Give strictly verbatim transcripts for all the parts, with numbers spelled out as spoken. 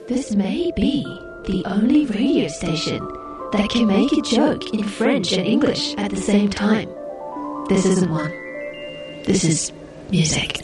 This may be the only radio station that can make a joke in French and English at the same time. This isn't one. This is music.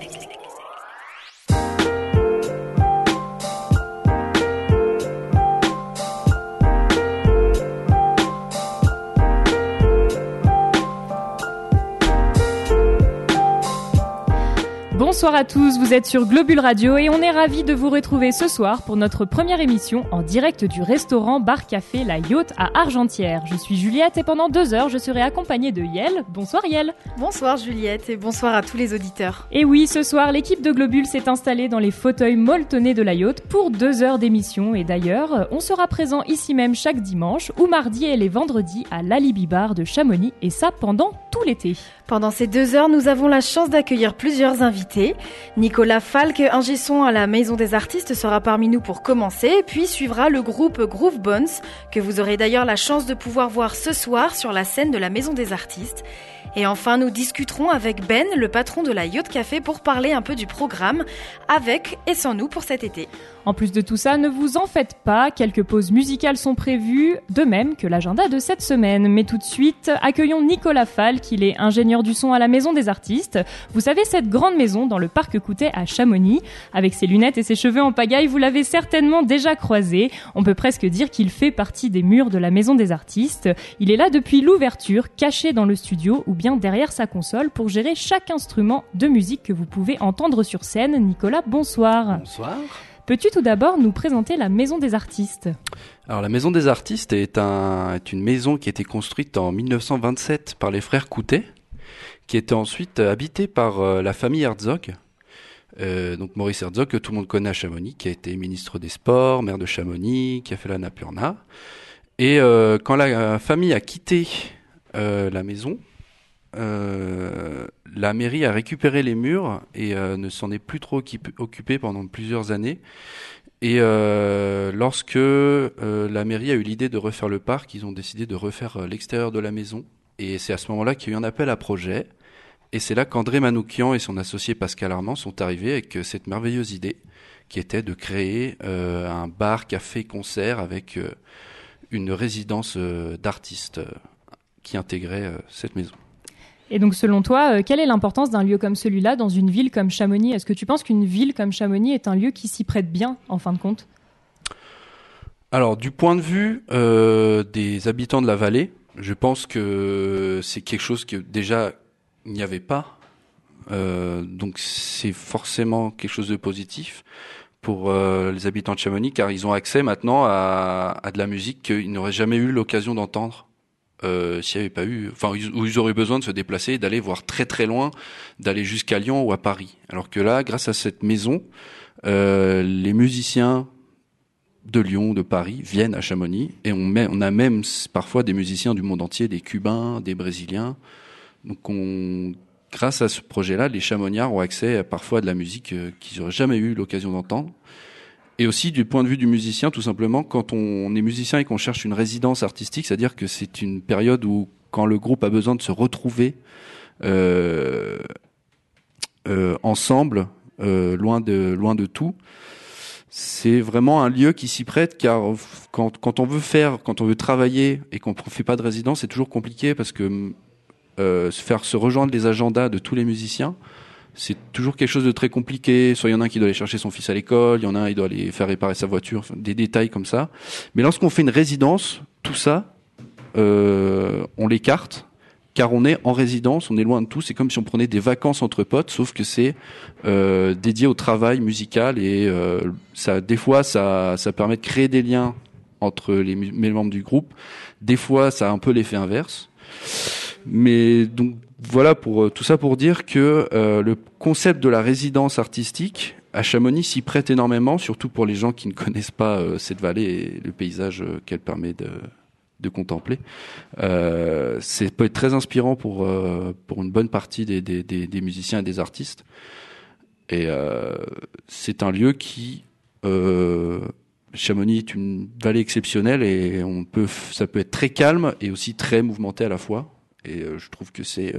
Bonsoir à tous, vous êtes sur Globule Radio et on est ravis de vous retrouver ce soir pour notre première émission en direct du restaurant Bar Café La Yacht à Argentières. Je suis Juliette et pendant deux heures, je serai accompagnée de Yel. Bonsoir Yel. Bonsoir Juliette et bonsoir à tous les auditeurs. Et oui, ce soir, l'équipe de Globule s'est installée dans les fauteuils molletonnés de La Yacht pour deux heures d'émission. Et d'ailleurs, on sera présent ici même chaque dimanche ou mardi et les vendredis à l'Alibi Bar de Chamonix et ça pendant tout l'été. Pendant ces deux heures, nous avons la chance d'accueillir plusieurs invités. Nicolas Falk, ingé son à la Maison des Artistes, sera parmi nous pour commencer, puis suivra le groupe Groove Bones, que vous aurez d'ailleurs la chance de pouvoir voir ce soir sur la scène de la Maison des Artistes. Et enfin, nous discuterons avec Ben, le patron de la Yacht Café, pour parler un peu du programme, avec et sans nous pour cet été. En plus de tout ça, ne vous en faites pas, quelques pauses musicales sont prévues, de même que l'agenda de cette semaine. Mais tout de suite, accueillons Nicolas Falk, il est ingénieur du son à la Maison des Artistes. Vous savez, cette grande maison dans le parc Coutet à Chamonix. Avec ses lunettes et ses cheveux en pagaille, vous l'avez certainement déjà croisé. On peut presque dire qu'il fait partie des murs de la Maison des Artistes. Il est là depuis l'ouverture, caché dans le studio ou bien derrière sa console pour gérer chaque instrument de musique que vous pouvez entendre sur scène. Nicolas, bonsoir. Bonsoir. Peux-tu tout d'abord nous présenter la Maison des Artistes ? Alors la Maison des Artistes est, un, est une maison qui a été construite en dix-neuf cent vingt-sept par les frères Coutet, qui était ensuite habitée par euh, la famille Herzog. Euh, donc Maurice Herzog, que tout le monde connaît à Chamonix, qui a été ministre des Sports, maire de Chamonix, qui a fait la Napurna. Et euh, quand la famille a quitté euh, la maison, Euh, la mairie a récupéré les murs et euh, ne s'en est plus trop occupée pendant plusieurs années. Et euh, lorsque euh, la mairie a eu l'idée de refaire le parc, ils ont décidé de refaire euh, l'extérieur de la maison. Et c'est à ce moment-là qu'il y a eu un appel à projet. Et c'est là qu'André Manoukian et son associé Pascal Armand sont arrivés avec euh, cette merveilleuse idée qui était de créer euh, un bar, café, concert avec euh, une résidence euh, d'artistes euh, qui intégrait euh, cette maison. Et donc, selon toi, euh, quelle est l'importance d'un lieu comme celui-là dans une ville comme Chamonix ? Est-ce que tu penses qu'une ville comme Chamonix est un lieu qui s'y prête bien, en fin de compte ? Alors, du point de vue euh, des habitants de la vallée, je pense que c'est quelque chose que déjà il n'y avait pas. Euh, donc, c'est forcément quelque chose de positif pour euh, les habitants de Chamonix, car ils ont accès maintenant à, à de la musique qu'ils n'auraient jamais eu l'occasion d'entendre. Euh, s'il n'y avait pas eu, enfin, où ils auraient besoin de se déplacer, d'aller voir très très loin, d'aller jusqu'à Lyon ou à Paris. Alors que là, grâce à cette maison, euh, les musiciens de Lyon, de Paris viennent à Chamonix et on, met, on a même parfois des musiciens du monde entier, des Cubains, des Brésiliens. Donc, on, grâce à ce projet-là, les Chamoniards ont accès à parfois à de la musique euh, qu'ils n'auraient jamais eu l'occasion d'entendre. Et aussi du point de vue du musicien, tout simplement, quand on est musicien et qu'on cherche une résidence artistique, c'est-à-dire que c'est une période où, quand le groupe a besoin de se retrouver euh, euh, ensemble, euh, loin de loin de tout, c'est vraiment un lieu qui s'y prête, car quand quand on veut faire, quand on veut travailler et qu'on ne fait pas de résidence, c'est toujours compliqué parce que euh, faire se rejoindre les agendas de tous les musiciens, c'est toujours quelque chose de très compliqué. Soit il y en a un qui doit aller chercher son fils à l'école, il y en a un qui doit aller faire réparer sa voiture, enfin, des détails comme ça. Mais lorsqu'on fait une résidence, tout ça, euh, on l'écarte, car on est en résidence, on est loin de tout. C'est comme si on prenait des vacances entre potes, sauf que c'est euh, dédié au travail musical et euh, ça, des fois, ça, ça permet de créer des liens entre les, les membres du groupe. Des fois, ça a un peu l'effet inverse. Mais donc voilà, pour tout ça pour dire que euh, le concept de la résidence artistique à Chamonix s'y prête énormément, surtout pour les gens qui ne connaissent pas euh, cette vallée et le paysage euh, qu'elle permet de, de contempler. Euh, c'est peut être très inspirant pour euh, pour une bonne partie des, des, des, des musiciens et des artistes. Et euh, c'est un lieu qui euh, Chamonix est une vallée exceptionnelle et on peut, ça peut être très calme et aussi très mouvementé à la fois. Et euh, je trouve que c'est, euh,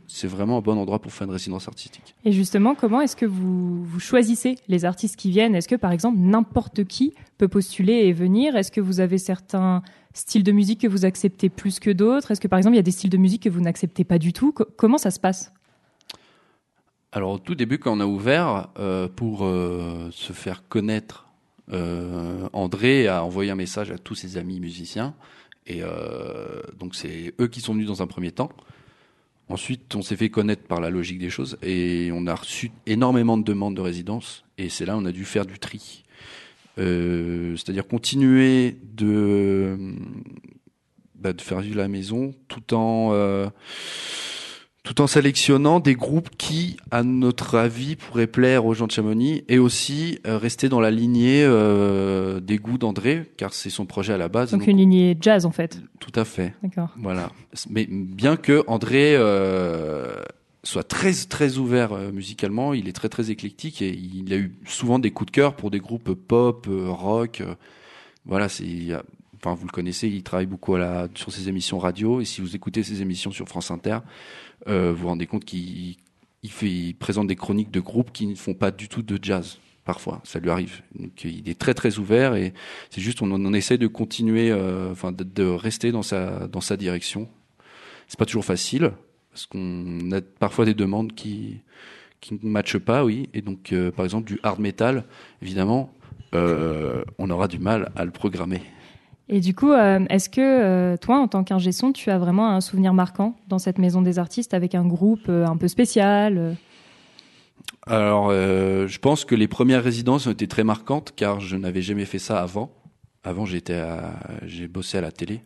c'est vraiment un bon endroit pour faire une résidence artistique. Et justement, comment est-ce que vous, vous choisissez les artistes qui viennent ? Est-ce que, par exemple, n'importe qui peut postuler et venir ? Est-ce que vous avez certains styles de musique que vous acceptez plus que d'autres ? Est-ce que, par exemple, il y a des styles de musique que vous n'acceptez pas du tout ? Co- Comment ça se passe ? Alors, au tout début, quand on a ouvert, euh, pour euh, se faire connaître, euh, André a envoyé un message à tous ses amis musiciens. Et euh, donc, c'est eux qui sont venus dans un premier temps. Ensuite, on s'est fait connaître par la logique des choses et on a reçu énormément de demandes de résidence. Et c'est là où on a dû faire du tri. Euh, c'est-à-dire continuer de, bah, de faire vivre la maison tout en, euh, tout en sélectionnant des groupes qui, à notre avis, pourraient plaire aux gens de Chamonix et aussi euh, rester dans la lignée euh, des goûts d'André, car c'est son projet à la base. Donc, donc une lignée jazz, en fait. Tout à fait. D'accord. Voilà. Mais bien que André euh, soit très très ouvert euh, musicalement, il est très très éclectique et il a eu souvent des coups de cœur pour des groupes pop, euh, rock. Euh, voilà, c'est. Enfin, vous le connaissez, il travaille beaucoup à la, sur ses émissions radio et si vous écoutez ses émissions sur France Inter, euh, vous vous rendez compte qu'il il fait, il présente des chroniques de groupes qui ne font pas du tout de jazz. Parfois, ça lui arrive. Donc, il est très très ouvert et c'est juste on, on essaie de continuer, euh, enfin de, de rester dans sa dans sa direction. C'est pas toujours facile parce qu'on a parfois des demandes qui qui ne matchent pas, oui. Et donc, euh, par exemple, du hard metal, évidemment, euh, on aura du mal à le programmer. Et du coup, euh, est-ce que euh, toi, en tant qu'ingé son, tu as vraiment un souvenir marquant dans cette maison des artistes avec un groupe euh, un peu spécial euh... Alors, euh, je pense que les premières résidences ont été très marquantes car je n'avais jamais fait ça avant. Avant, j'étais à, j'ai bossé à la télé.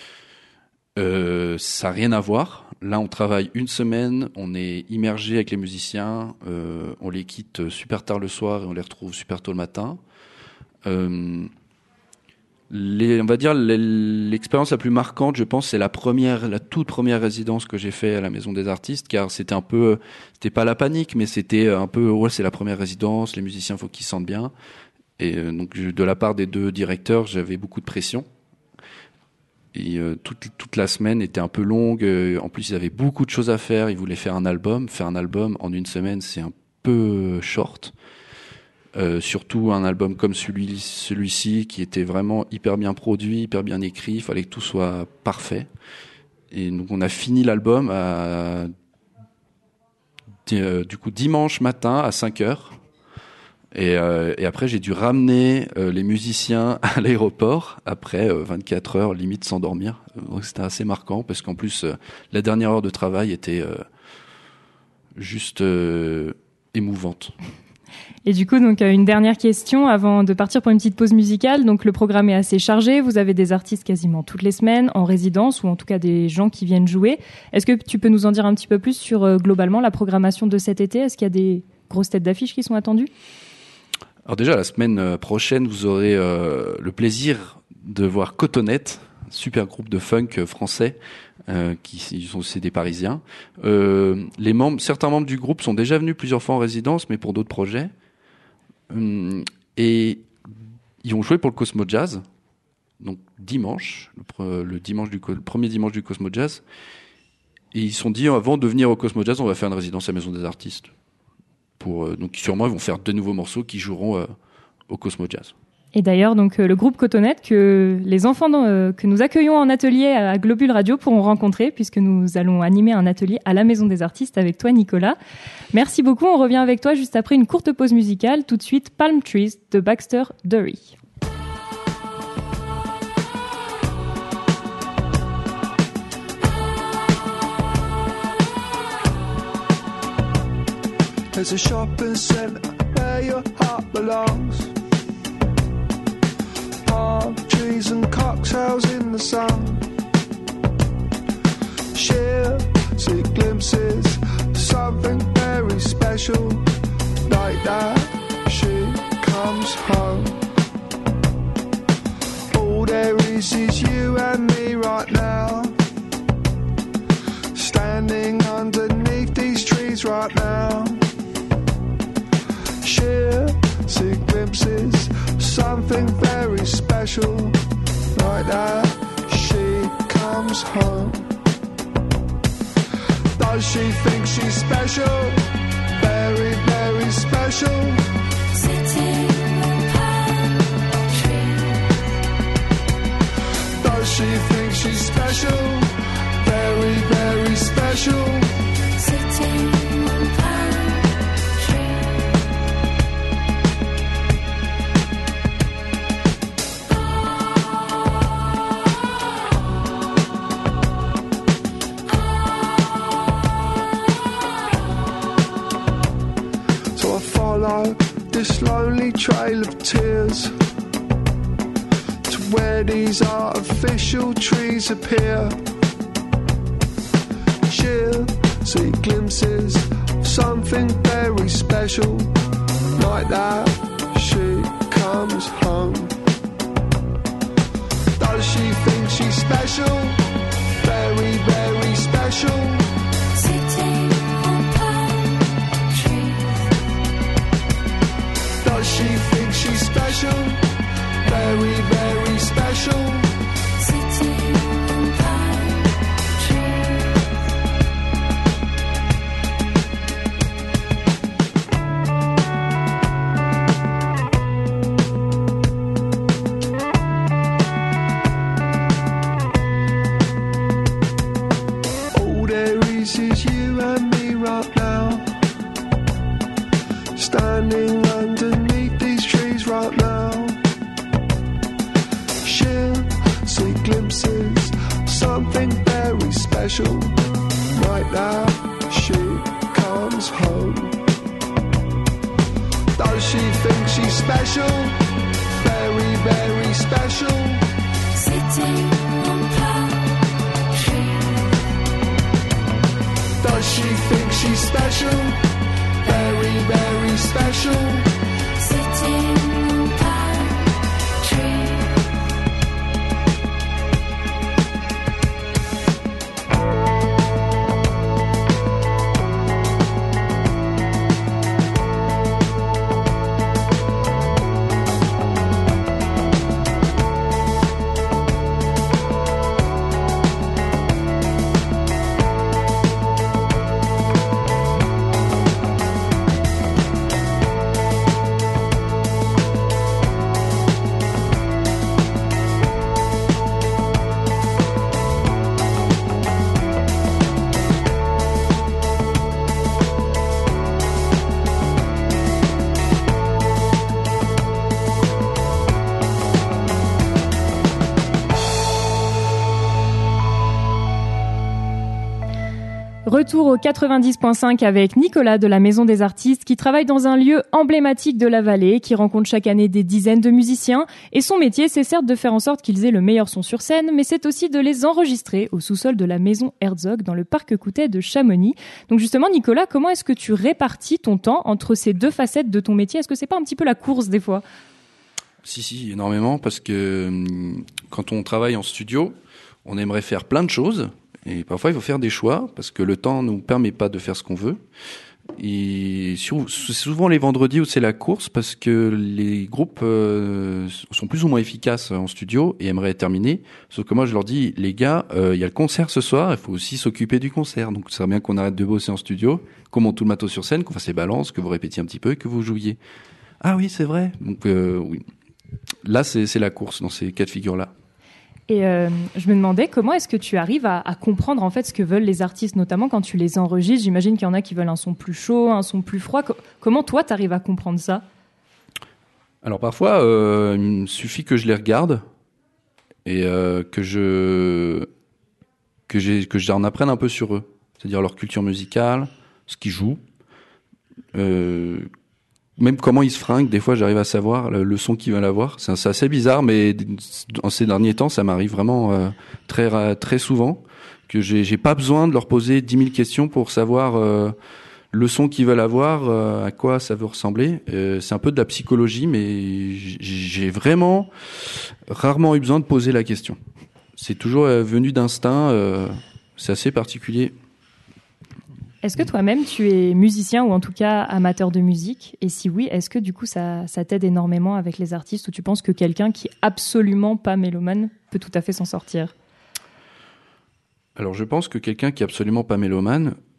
Euh, ça n'a rien à voir. Là, on travaille une semaine, on est immergé avec les musiciens, euh, on les quitte super tard le soir et on les retrouve super tôt le matin. Euh, les, on va dire l'expérience la plus marquante, je pense, c'est la première, la toute première résidence que j'ai fait à la Maison des Artistes, car c'était un peu, c'était pas la panique, mais c'était un peu, ouais, c'est la première résidence, les musiciens, faut qu'ils se sentent bien. Et euh, donc, de la part des deux directeurs, j'avais beaucoup de pression. Et euh, toute, toute la semaine était un peu longue. Euh, en plus, ils avaient beaucoup de choses à faire. Ils voulaient faire un album. Faire un album en une semaine, c'est un peu short. Euh, surtout un album comme celui, celui-ci, qui était vraiment hyper bien produit, hyper bien écrit. Il fallait que tout soit parfait. Et donc, on a fini l'album à, euh, du coup, dimanche matin à cinq heures. Et, euh, et après, j'ai dû ramener euh, les musiciens à l'aéroport après euh, vingt-quatre heures, limite sans dormir. Donc, c'était assez marquant parce qu'en plus, euh, la dernière heure de travail était euh, juste euh, émouvante. Et du coup, donc une dernière question avant de partir pour une petite pause musicale. Donc, le programme est assez chargé. Vous avez des artistes quasiment toutes les semaines en résidence ou en tout cas des gens qui viennent jouer. Est-ce que tu peux nous en dire un petit peu plus sur euh, globalement la programmation de cet été ? Est-ce qu'il y a des grosses têtes d'affiche qui sont attendues ? Alors déjà, la semaine prochaine, vous aurez euh, le plaisir de voir Cotonette, un super groupe de funk français, euh, qui ils sont aussi des Parisiens. Euh, les membres, certains membres du groupe sont déjà venus plusieurs fois en résidence, mais pour d'autres projets. Hum, et ils ont joué pour le Cosmo Jazz, donc dimanche, le, le dimanche du le premier dimanche du Cosmo Jazz. Et ils se sont dit, avant de venir au Cosmo Jazz, on va faire une résidence à la Maison des Artistes. Pour, euh, donc sûrement ils vont faire deux nouveaux morceaux qui joueront euh, au Cosmo Jazz. Et d'ailleurs donc euh, le groupe Cotonette que les enfants dans, euh, que nous accueillons en atelier à Globule Radio pourront rencontrer puisque nous allons animer un atelier à la Maison des Artistes avec toi Nicolas. Merci beaucoup, on revient avec toi juste après une courte pause musicale. Tout de suite Palm Trees de Baxter Dury. There's a shopping centre where your heart belongs. Palm trees and cocktails in the sun. Sheer see glimpses of something very special. Like that, she comes home. All there is is you and me right now. Standing underneath these trees right now. Sheer see glimpses, something very special. Like that, she comes home. Does she think she's special? Very, very special. Sitting on palm trees. Does she think she's special? Very, very special. Sitting on palm trees. So I follow this lonely trail of tears to where these artificial trees appear. She'll see glimpses of something very special. Like that, she comes home. Does she think she's special? Very, very special. Sitting on palm trees. Does she think she's special? Very, very special. Sitting on palm trees. All there is is you and me right now, standing underneath these trees right now. She'll see glimpses of something very special. Like that, she comes home. Does she think she's special? Very, very special. Sitting on palm trees. Does she think she's special? Very, very special. Sitting on palm trees. Retour au quatre-vingt-dix point cinq avec Nicolas de la Maison des Artistes qui travaille dans un lieu emblématique de la vallée, qui rencontre chaque année des dizaines de musiciens. Et son métier, c'est certes de faire en sorte qu'ils aient le meilleur son sur scène, mais c'est aussi de les enregistrer au sous-sol de la Maison Herzog dans le parc Coutet de Chamonix. Donc justement, Nicolas, comment est-ce que tu répartis ton temps entre ces deux facettes de ton métier? Est-ce que c'est pas un petit peu la course des fois? Si, si, énormément, parce que hum, quand on travaille en studio, on aimerait faire plein de choses. Et parfois, il faut faire des choix parce que le temps nous permet pas de faire ce qu'on veut. Et sur, c'est souvent les vendredis où c'est la course parce que les groupes euh, sont plus ou moins efficaces en studio et aimeraient terminer. Sauf que moi, je leur dis, les gars, euh, il y a le concert ce soir, il faut aussi s'occuper du concert. Donc, ça serait bien qu'on arrête de bosser en studio, qu'on monte tout le matos sur scène, qu'on fasse les balances, que vous répétiez un petit peu et que vous jouiez. Ah oui, c'est vrai. Donc, euh, oui. Là, c'est, c'est la course dans ces cas de figure-là. Et euh, je me demandais comment est-ce que tu arrives à, à comprendre en fait ce que veulent les artistes, notamment quand tu les enregistres. J'imagine qu'il y en a qui veulent un son plus chaud, un son plus froid. Co- comment toi t'arrives à comprendre ça? Alors parfois, euh, il me suffit que je les regarde et euh, que je que j'ai que j'en apprenne un peu sur eux, c'est-à-dire leur culture musicale, ce qu'ils jouent. Euh, Même comment ils se fringuent, des fois j'arrive à savoir le, le son qu'ils veulent avoir. C'est, c'est assez bizarre, mais en ces derniers temps, ça m'arrive vraiment euh, très très souvent que j'ai, j'ai pas besoin de leur poser dix mille questions pour savoir euh, le son qu'ils veulent avoir, euh, à quoi ça veut ressembler. Euh, c'est un peu de la psychologie, mais j'ai vraiment rarement eu besoin de poser la question. C'est toujours euh, venu d'instinct. Euh, c'est assez particulier. Est-ce que toi-même, tu es musicien ou en tout cas amateur de musique? Et si oui, est-ce que du coup, ça, ça t'aide énormément avec les artistes ou tu penses que quelqu'un qui est absolument pas mélomane peut tout à fait s'en sortir? Alors, je pense que quelqu'un qui est absolument pas mélomane,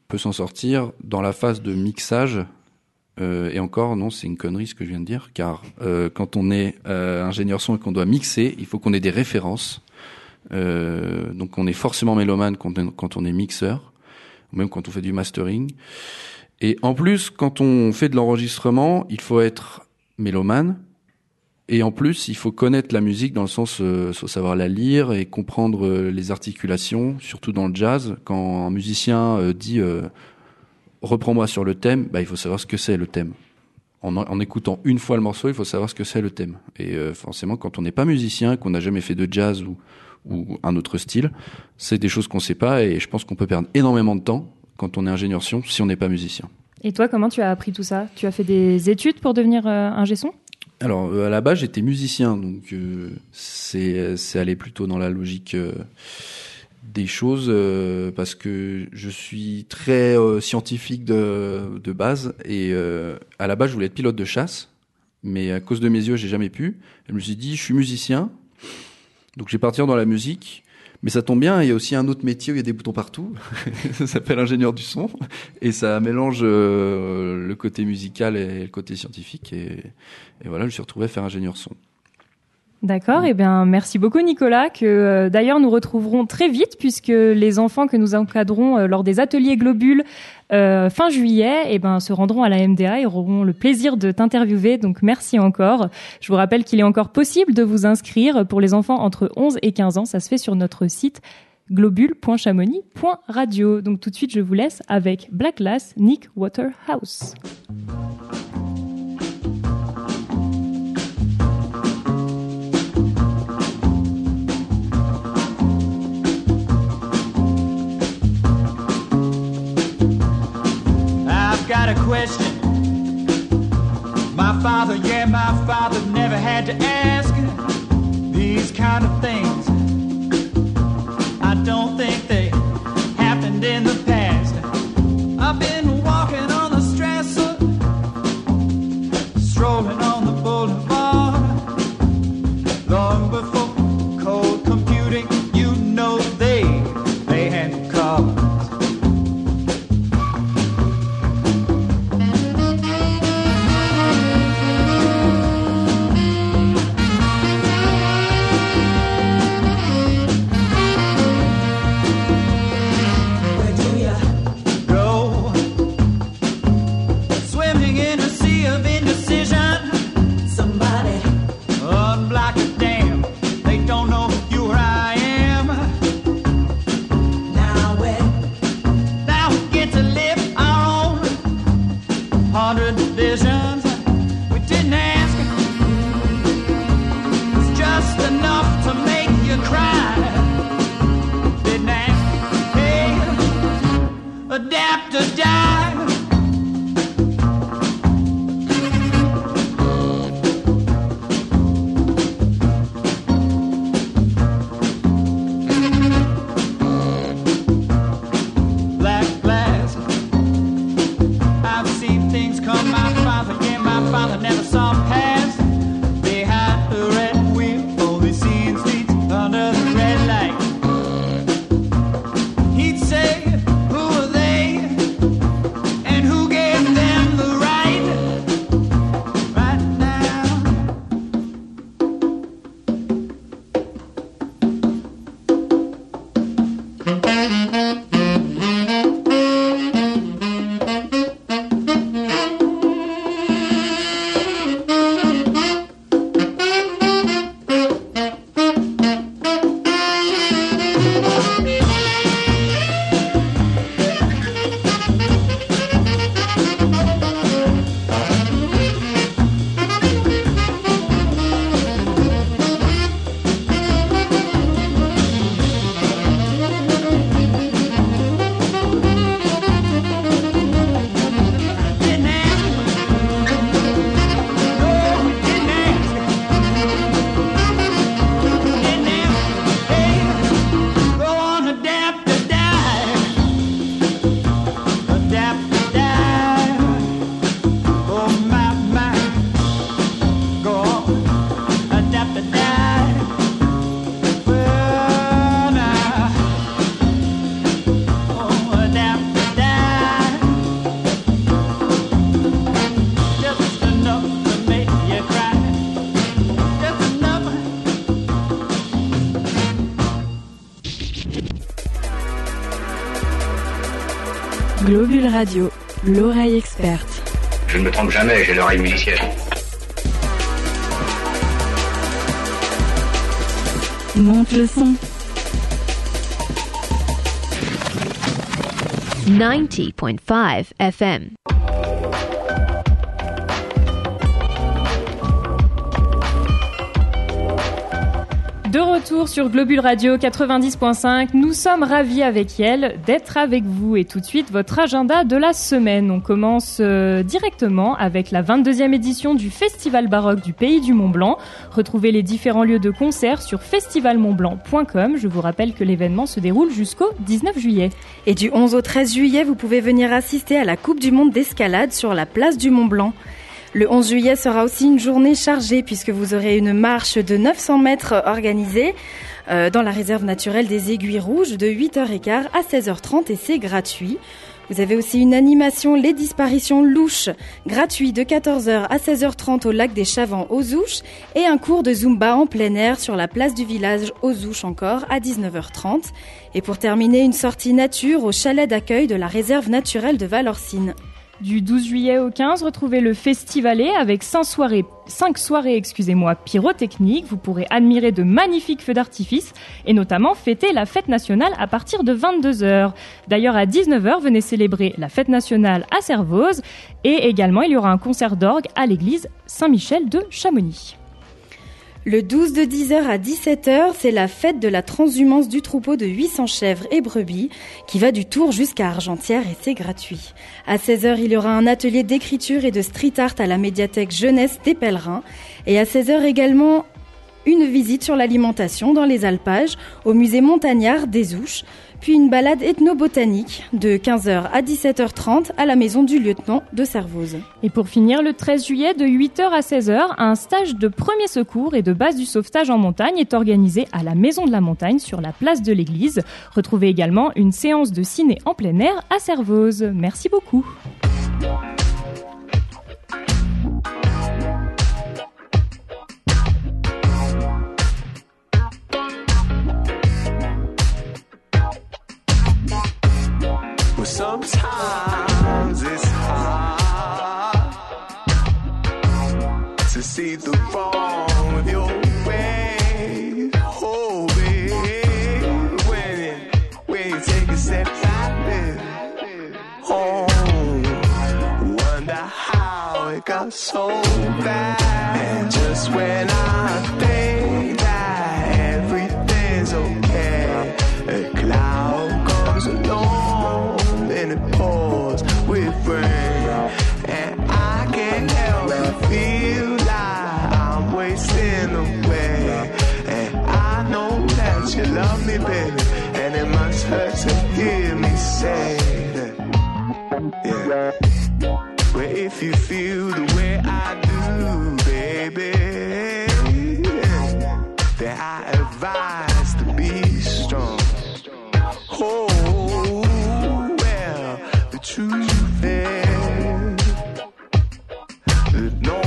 peut s'en sortir dans la phase de mixage. Euh, et encore, non, c'est une connerie ce que je viens de dire, car euh, quand on est euh, ingénieur son et qu'on doit mixer, il faut qu'on ait des références. Euh, donc on est forcément mélomane quand on, quand on est mixeur, ou même quand on fait du mastering. Et en plus, quand on fait de l'enregistrement, il faut être mélomane. Et en plus, il faut connaître la musique dans le sens, euh, faut savoir la lire et comprendre euh, les articulations, surtout dans le jazz. Quand un musicien euh, dit euh, « reprends-moi sur le thème », bah, il faut savoir ce que c'est le thème. En, en écoutant une fois le morceau, il faut savoir ce que c'est le thème. Et euh, forcément, quand on n'est pas musicien, qu'on n'a jamais fait de jazz ou, ou un autre style, c'est des choses qu'on sait pas. Et je pense qu'on peut perdre énormément de temps quand on est ingénieur son si on n'est pas musicien. Et toi, comment tu as appris tout ça ? Tu as fait des études pour devenir euh, ingé son ? Alors, euh, à la base, j'étais musicien, donc euh, c'est c'est allé plutôt dans la logique euh, des choses, euh, parce que je suis très euh, scientifique de de base, et euh, à la base, je voulais être pilote de chasse, mais à cause de mes yeux, j'ai jamais pu. Je me suis dit, je suis musicien, donc je vais partir dans la musique. Mais ça tombe bien, il y a aussi un autre métier où il y a des boutons partout. Ça s'appelle ingénieur du son. Et ça mélange euh, le côté musical et le côté scientifique. Et, et voilà, je me suis retrouvé à faire ingénieur son. D'accord, et eh bien merci beaucoup Nicolas, que euh, d'ailleurs nous retrouverons très vite puisque les enfants que nous encadrons euh, lors des ateliers Globules euh, fin juillet eh ben, se rendront à la M D A et auront le plaisir de t'interviewer, donc merci encore. Je vous rappelle qu'il est encore possible de vous inscrire pour les enfants entre onze et quinze ans, ça se fait sur notre site globule point chamonix point radio. Donc tout de suite je vous laisse avec Black Glass, Nick Waterhouse. Got a question. My father, yeah, my father never had to ask these kind of things. I don't think they happened in the past. I've been walking on the Strasser, strolling on the boulevard. Long before cold computing, you know they, they had cars. Globule Radio, l'oreille experte. Je ne me trompe jamais, j'ai l'oreille musicienne. Monte le son. ninety point five F M. De retour sur Globule Radio quatre-vingt-dix point cinq, nous sommes ravis avec Yael d'être avec vous et tout de suite votre agenda de la semaine. On commence euh, directement avec la vingt-deuxième édition du Festival baroque du Pays du Mont-Blanc. Retrouvez les différents lieux de concert sur festival mont blanc point com. Je vous rappelle que l'événement se déroule jusqu'au dix-neuf juillet. Et du onze au treize juillet, vous pouvez venir assister à la Coupe du Monde d'escalade sur la place du Mont-Blanc. Le onze juillet sera aussi une journée chargée puisque vous aurez une marche de neuf cents mètres organisée euh, dans la réserve naturelle des Aiguilles Rouges de huit heures quinze à seize heures trente et c'est gratuit. Vous avez aussi une animation Les Disparitions Louches, gratuit de quatorze heures à seize heures trente au lac des Chavants aux Ouches et un cours de Zumba en plein air sur la place du village aux Ouches encore à dix-neuf heures trente. Et pour terminer, une sortie nature au chalet d'accueil de la réserve naturelle de Valorcine. Du douze juillet au quinze, retrouvez le Festivalet avec cinq soirées, cinq soirées excusez-moi, pyrotechniques. Vous pourrez admirer de magnifiques feux d'artifice et notamment fêter la fête nationale à partir de vingt-deux heures. D'ailleurs, à dix-neuf heures, venez célébrer la fête nationale à Servoz et également il y aura un concert d'orgue à l'église Saint-Michel de Chamonix. Le douze de dix heures à dix-sept heures, c'est la fête de la transhumance du troupeau de huit cents chèvres et brebis qui va du Tour jusqu'à Argentière et c'est gratuit. À seize heures, il y aura un atelier d'écriture et de street art à la médiathèque jeunesse des Pèlerins. Et à seize heures également, une visite sur l'alimentation dans les alpages au musée montagnard des Ouches. Puis une balade ethnobotanique de quinze heures à dix-sept heures trente à la maison du lieutenant de Servoz. Et pour finir, le treize juillet, de huit heures à seize heures, un stage de premier secours et de base du sauvetage en montagne est organisé à la Maison de la Montagne sur la place de l'église. Retrouvez également une séance de ciné en plein air à Servoz. Merci beaucoup. Well, sometimes it's hard to see the wrong with your way. Oh, baby, when you, when you take a step back, baby, oh, wonder how it got so bad. And just when I think that everything's okay, a cloud comes along and it pours with rain, and I can't help but feel like I'm wasting away. And I know that you love me, baby, and it must hurt to hear me say that. Yeah, but if you feel the way I do, baby, then I advise to be strong. Oh, truth is that no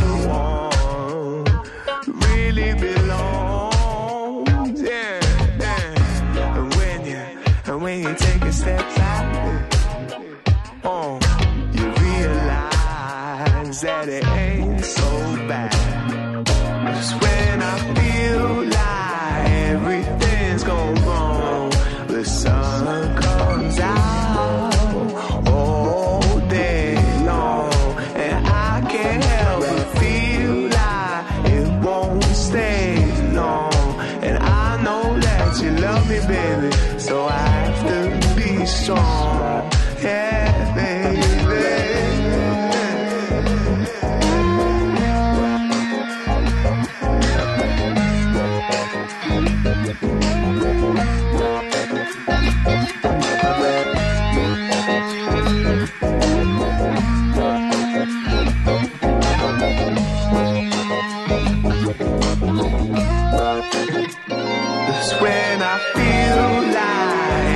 one really belongs. Yeah, yeah. And when you, and when you take a step back, oh, you realize that it ain't so bad. Just when I feel like everything's gone wrong, the sun comes out baby, so I have to be strong. Yeah, baby. That's when I feel like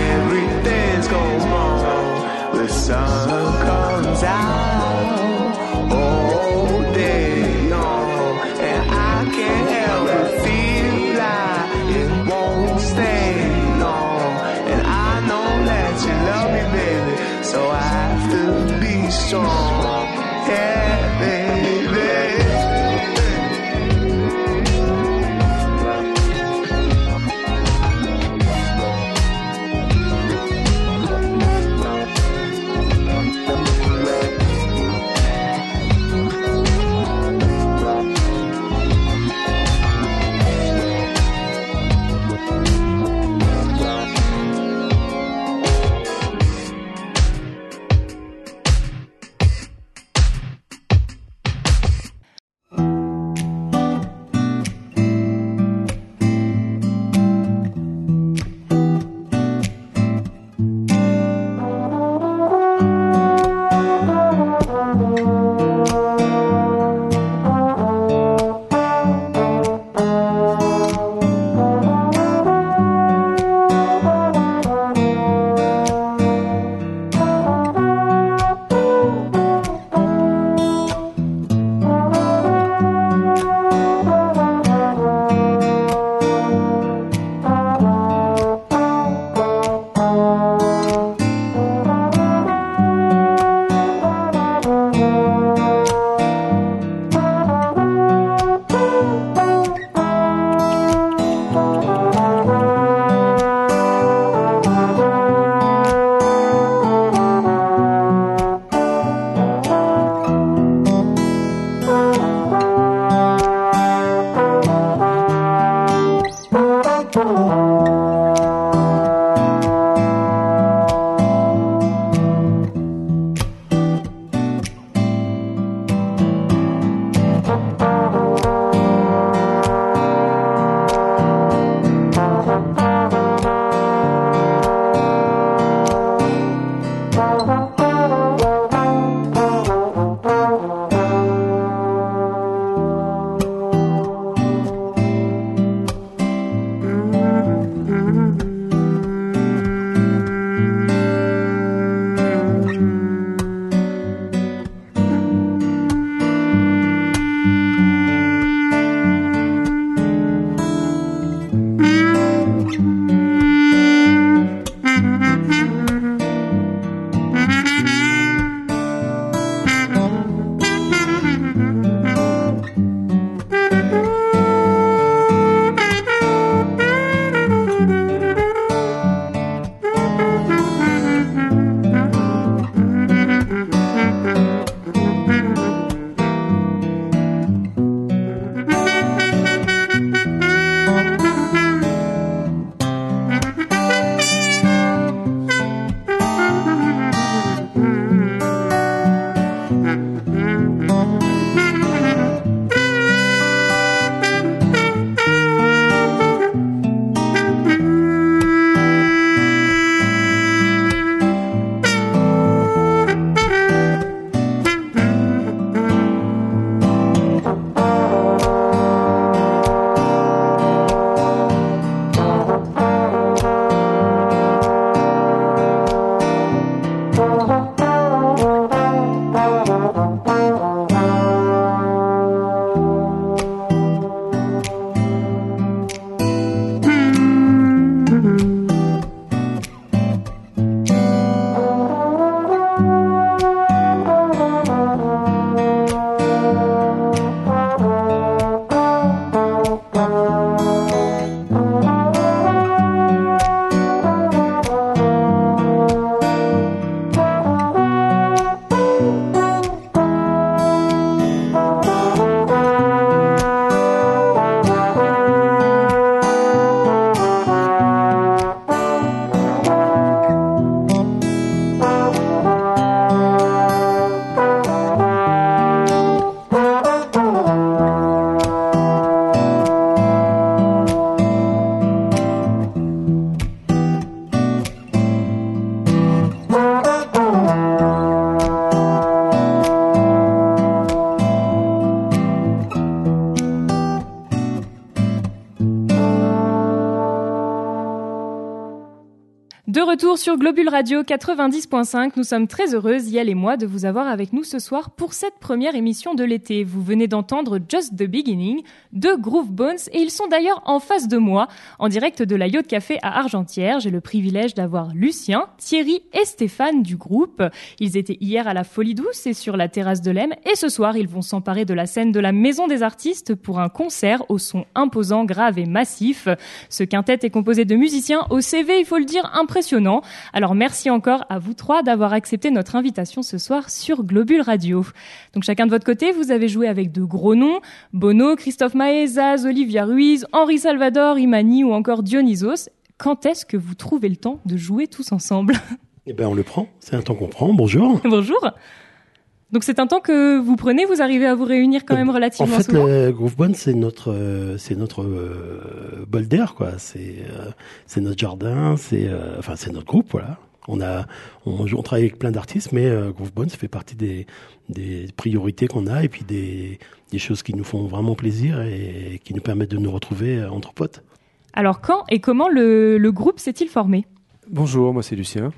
De retour sur Globule Radio quatre-vingt-dix point cinq, nous sommes très heureuses, Yael et moi, de vous avoir avec nous ce soir pour cette première émission de l'été. Vous venez d'entendre Just the Beginning de Groove Bones et ils sont d'ailleurs en face de moi, en direct de la Yacht Café à Argentières. J'ai le privilège d'avoir Lucien, Thierry et Stéphane du groupe. Ils étaient hier à la Folie Douce et sur la terrasse de l'E M et ce soir, ils vont s'emparer de la scène de la Maison des Artistes pour un concert au son imposant, grave et massif. Ce quintet est composé de musiciens au C V, il faut le dire, impressionnant. Impressionnant. Alors merci encore à vous trois d'avoir accepté notre invitation ce soir sur Globule Radio. Donc chacun de votre côté, vous avez joué avec de gros noms, Bono, Christophe Maé, Zaz, Olivia Ruiz, Henri Salvador, Imani ou encore Dionysos. Quand est-ce que vous trouvez le temps de jouer tous ensemble ? Eh ben on le prend, c'est un temps qu'on prend. Bonjour. Bonjour. Donc c'est un temps que vous prenez, vous arrivez à vous réunir quand même relativement souvent. souvent. En fait, le Groove Bones, c'est notre, euh, c'est notre euh, bol d'air, quoi. C'est, euh, c'est notre jardin, c'est, euh, enfin, c'est notre groupe, voilà. On a, on, on travaille avec plein d'artistes, mais euh, Groove Bones fait partie des, des priorités qu'on a et puis des, des choses qui nous font vraiment plaisir et qui nous permettent de nous retrouver entre potes. Alors quand et comment le, le groupe s'est-il formé ? Bonjour, moi c'est Lucien.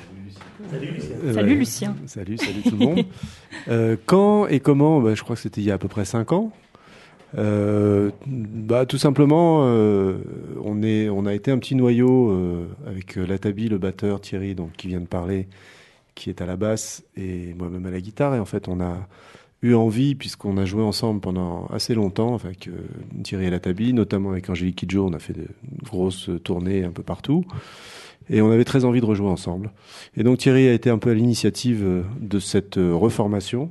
Salut Lucien. Euh, salut ouais. Lucien. Salut, salut tout le monde. euh, quand et comment bah, je crois que c'était il y a à peu près cinq ans. Euh, bah, tout simplement, euh, on, est, on a été un petit noyau euh, avec Latabi, le batteur, Thierry, donc, qui vient de parler, qui est à la basse, et moi-même à la guitare. Et en fait, on a eu envie, puisqu'on a joué ensemble pendant assez longtemps, avec euh, Thierry et Latabi, notamment avec Angélique Kidjo, on a fait de grosses tournées un peu partout. Et on avait très envie de rejouer ensemble. Et donc Thierry a été un peu à l'initiative de cette reformation.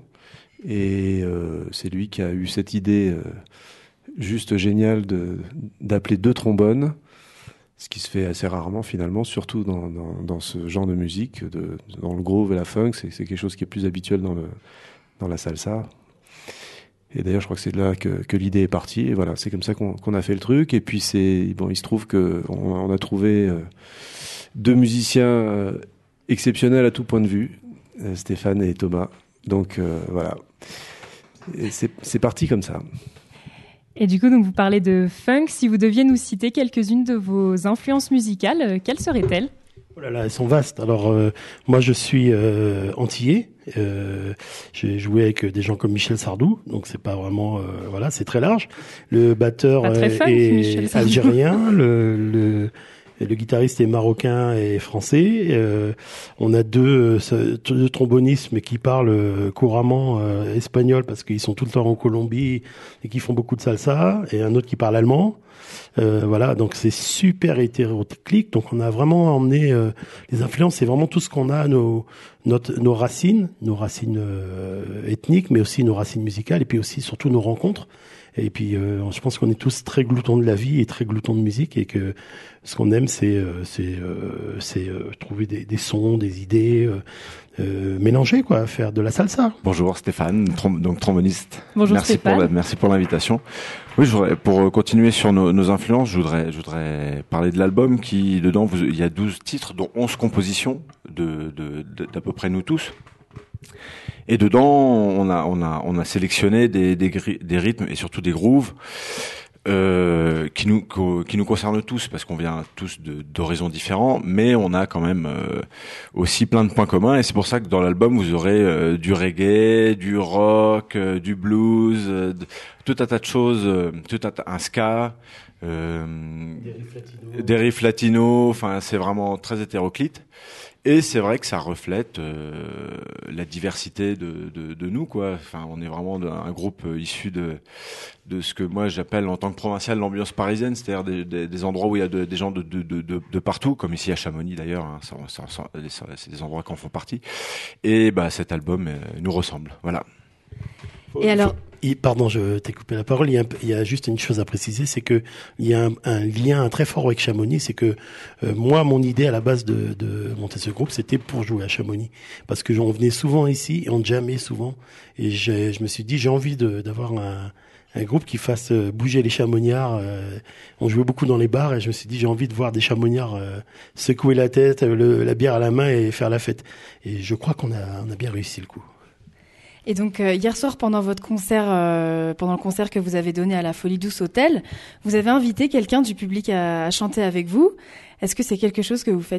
Et euh, c'est lui qui a eu cette idée euh, juste géniale de, d'appeler deux trombones, ce qui se fait assez rarement finalement, surtout dans, dans, dans ce genre de musique, de, dans le groove et la funk. C'est, c'est quelque chose qui est plus habituel dans, le, dans la salsa. Et d'ailleurs, je crois que c'est de là que, que l'idée est partie. Et voilà, c'est comme ça qu'on, qu'on a fait le truc. Et puis c'est bon, il se trouve que on, on a trouvé euh, deux musiciens euh, exceptionnels à tout point de vue, euh, Stéphane et Thomas. Donc euh, voilà, et c'est, c'est parti comme ça. Et du coup, donc vous parlez de funk. Si vous deviez nous citer quelques-unes de vos influences musicales, euh, quelles seraient-elles ? Oh là là, elles sont vastes. Alors euh, moi, je suis euh, antillais. Euh, j'ai joué avec des gens comme Michel Sardou, donc c'est pas vraiment, euh, voilà, c'est très large. Le batteur euh, funk, est algérien, le, le le guitariste est marocain et français. Euh, on a deux, deux trombonistes mais qui parlent couramment euh, espagnol parce qu'ils sont tout le temps en Colombie et qui font beaucoup de salsa. Et un autre qui parle allemand. Euh, voilà, donc c'est super hétéroclite. Donc on a vraiment emmené euh, les influences. C'est vraiment tout ce qu'on a, nos, notre, nos racines, nos racines euh, ethniques, mais aussi nos racines musicales et puis aussi surtout nos rencontres. Et puis, euh, je pense qu'on est tous très gloutons de la vie et très gloutons de musique et que ce qu'on aime, c'est, euh, c'est, euh, c'est euh, trouver des, des sons, des idées, euh, euh, mélanger, quoi, faire de la salsa. Bonjour Stéphane, trom- donc tromboniste. Bonjour merci Stéphane. Pour la, merci pour l'invitation. Oui, je voudrais, pour continuer sur nos, nos influences, je voudrais, je voudrais parler de l'album qui, dedans, vous, il y a douze titres, dont onze compositions de, de, de, d'à peu près nous tous. Et dedans, on a, on a, on a sélectionné des, des, des rythmes et surtout des grooves euh, qui nous, qui nous concernent tous parce qu'on vient tous de, d'horizons différents, mais on a quand même euh, aussi plein de points communs. Et c'est pour ça que dans l'album, vous aurez euh, du reggae, du rock, euh, du blues, euh, tout un tas de choses, euh, tout un, un ska, euh, des riffs latinos. Des riffs latinos. Enfin, c'est vraiment très hétéroclite. Et c'est vrai que ça reflète euh, la diversité de, de, de nous, quoi. Enfin, on est vraiment un groupe issu de, de ce que moi j'appelle en tant que provincial l'ambiance parisienne, c'est-à-dire des, des, des endroits où il y a de, des gens de, de, de, de partout, comme ici à Chamonix d'ailleurs. Hein, ça, ça, ça, c'est des endroits qui en font partie. Et bah cet album euh, nous ressemble. Voilà. Et alors. Pardon, je t'ai coupé la parole. Il y a, il y a juste une chose à préciser, c'est que il y a un, un lien très fort avec Chamonix. C'est que euh, moi, mon idée à la base de, de monter ce groupe, c'était pour jouer à Chamonix, parce que on venait souvent ici et on jammait souvent. Et je, je me suis dit, j'ai envie de, d'avoir un, un groupe qui fasse bouger les chamoniards. Euh, on jouait beaucoup dans les bars et je me suis dit, j'ai envie de voir des chamoniards euh, secouer la tête, le, la bière à la main et faire la fête. Et je crois qu'on a, on a bien réussi le coup. Et donc euh, hier soir pendant votre concert, euh, pendant le concert que vous avez donné à la Folie Douce Hôtel, vous avez invité quelqu'un du public à, à chanter avec vous. Est-ce que c'est quelque chose que vous faites souvent ?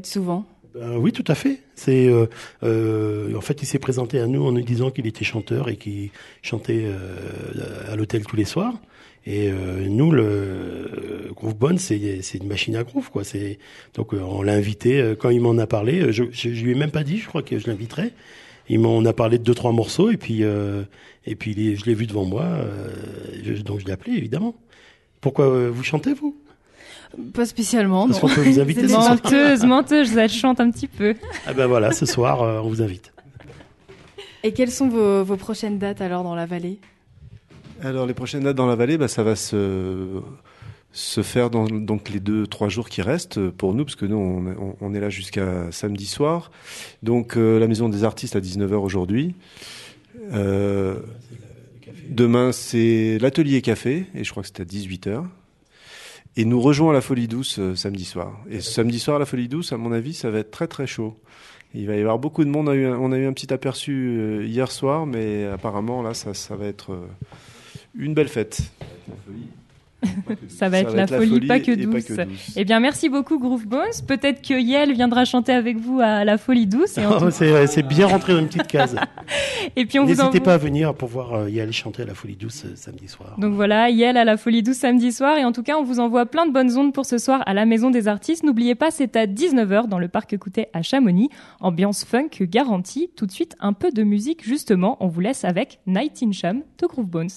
Ben oui, tout à fait. C'est euh, euh, en fait, il s'est présenté à nous en nous disant qu'il était chanteur et qu'il chantait euh, à l'hôtel tous les soirs. Et euh, nous, le euh, Groove Bones, c'est c'est une machine à groove, quoi. C'est donc euh, on l'a invité euh, quand il m'en a parlé. Je, je, je lui ai même pas dit, je crois que je l'inviterais. Il m'en a parlé de deux trois morceaux et puis euh, et puis il est- je l'ai vu devant moi, euh, je- donc je l'ai appelé évidemment. Pourquoi euh, vous chantez vous? Pas spécialement, Parce non. qu'on peut vous inviter C'est ce des soir. Menteuse, menteuse, elle chante un petit peu. Ah ben voilà, ce soir euh, on vous invite. Et quelles sont vos, vos prochaines dates alors dans la vallée? Alors les prochaines dates dans la vallée, bah, ça va se se faire dans donc les deux trois jours qui restent pour nous, parce que nous on, on- on est là jusqu'à samedi soir. Donc euh, la Maison des Artistes à dix-neuf heures aujourd'hui. Euh, demain c'est l'atelier café et je crois que c'est à dix-huit heures. Et nous rejoignons à la Folie Douce euh, samedi soir. Et samedi soir à la Folie Douce, à mon avis, ça va être très très chaud. Il va y avoir beaucoup de monde. On a eu un, on a eu un petit aperçu euh, hier soir, mais apparemment là ça ça va être euh, une belle fête. Ça va être la folie, pas que douce. Eh bien, merci beaucoup Groove Bones. Peut-être que Yael viendra chanter avec vous à la Folie Douce. Et, en Oh, tout- c'est c'est bien rentré dans une petite case. et puis on vous N'hésitez envoie. pas à venir pour voir euh, y aller chanter à la Folie Douce euh, samedi soir. Donc voilà, Yael à la Folie Douce samedi soir. Et en tout cas, on vous envoie plein de bonnes ondes pour ce soir à la Maison des Artistes. N'oubliez pas, c'est à dix-neuf heures dans le parc Coutet à Chamonix. Ambiance funk garantie. Tout de suite, un peu de musique justement. On vous laisse avec Night in Cham de Groove Bones.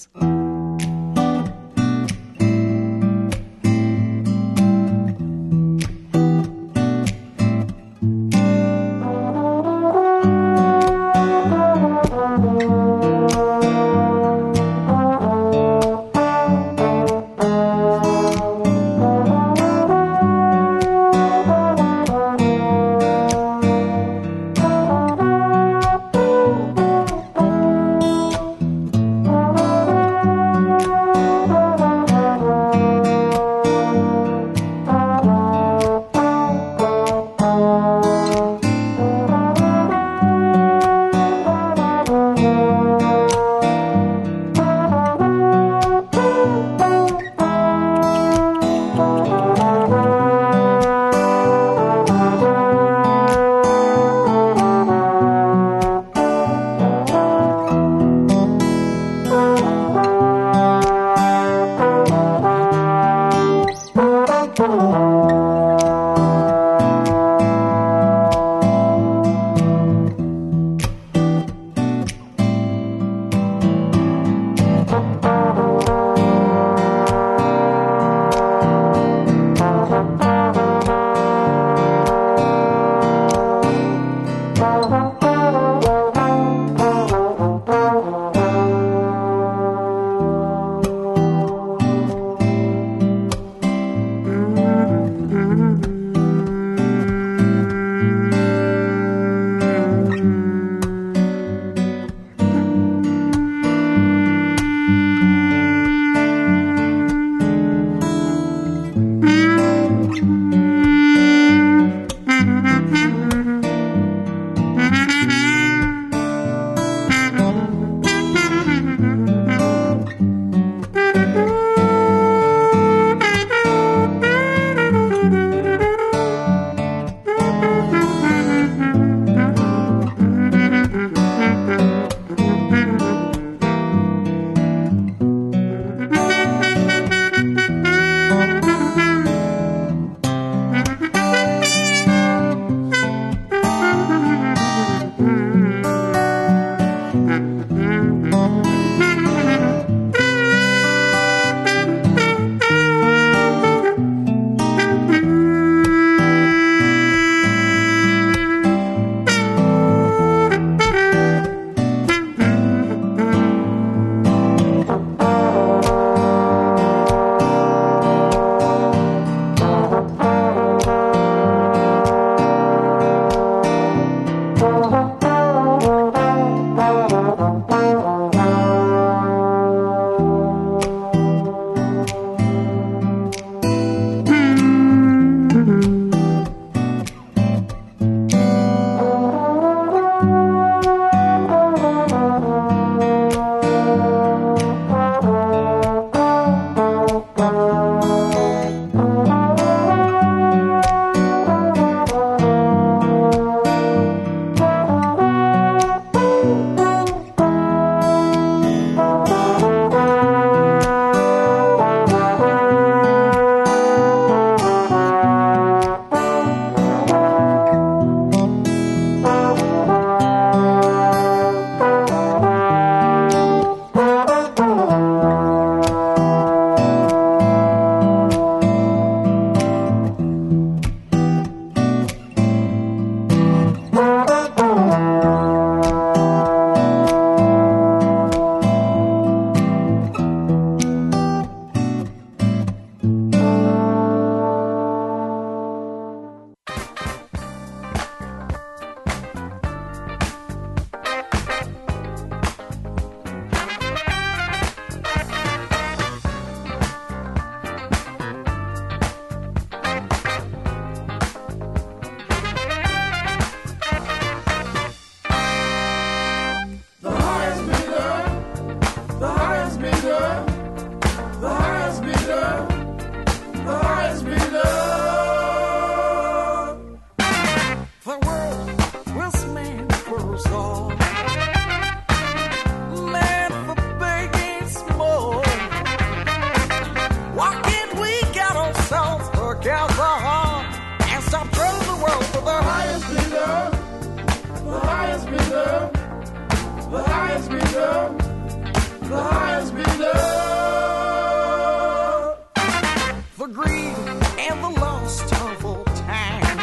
greed and the lust of old time.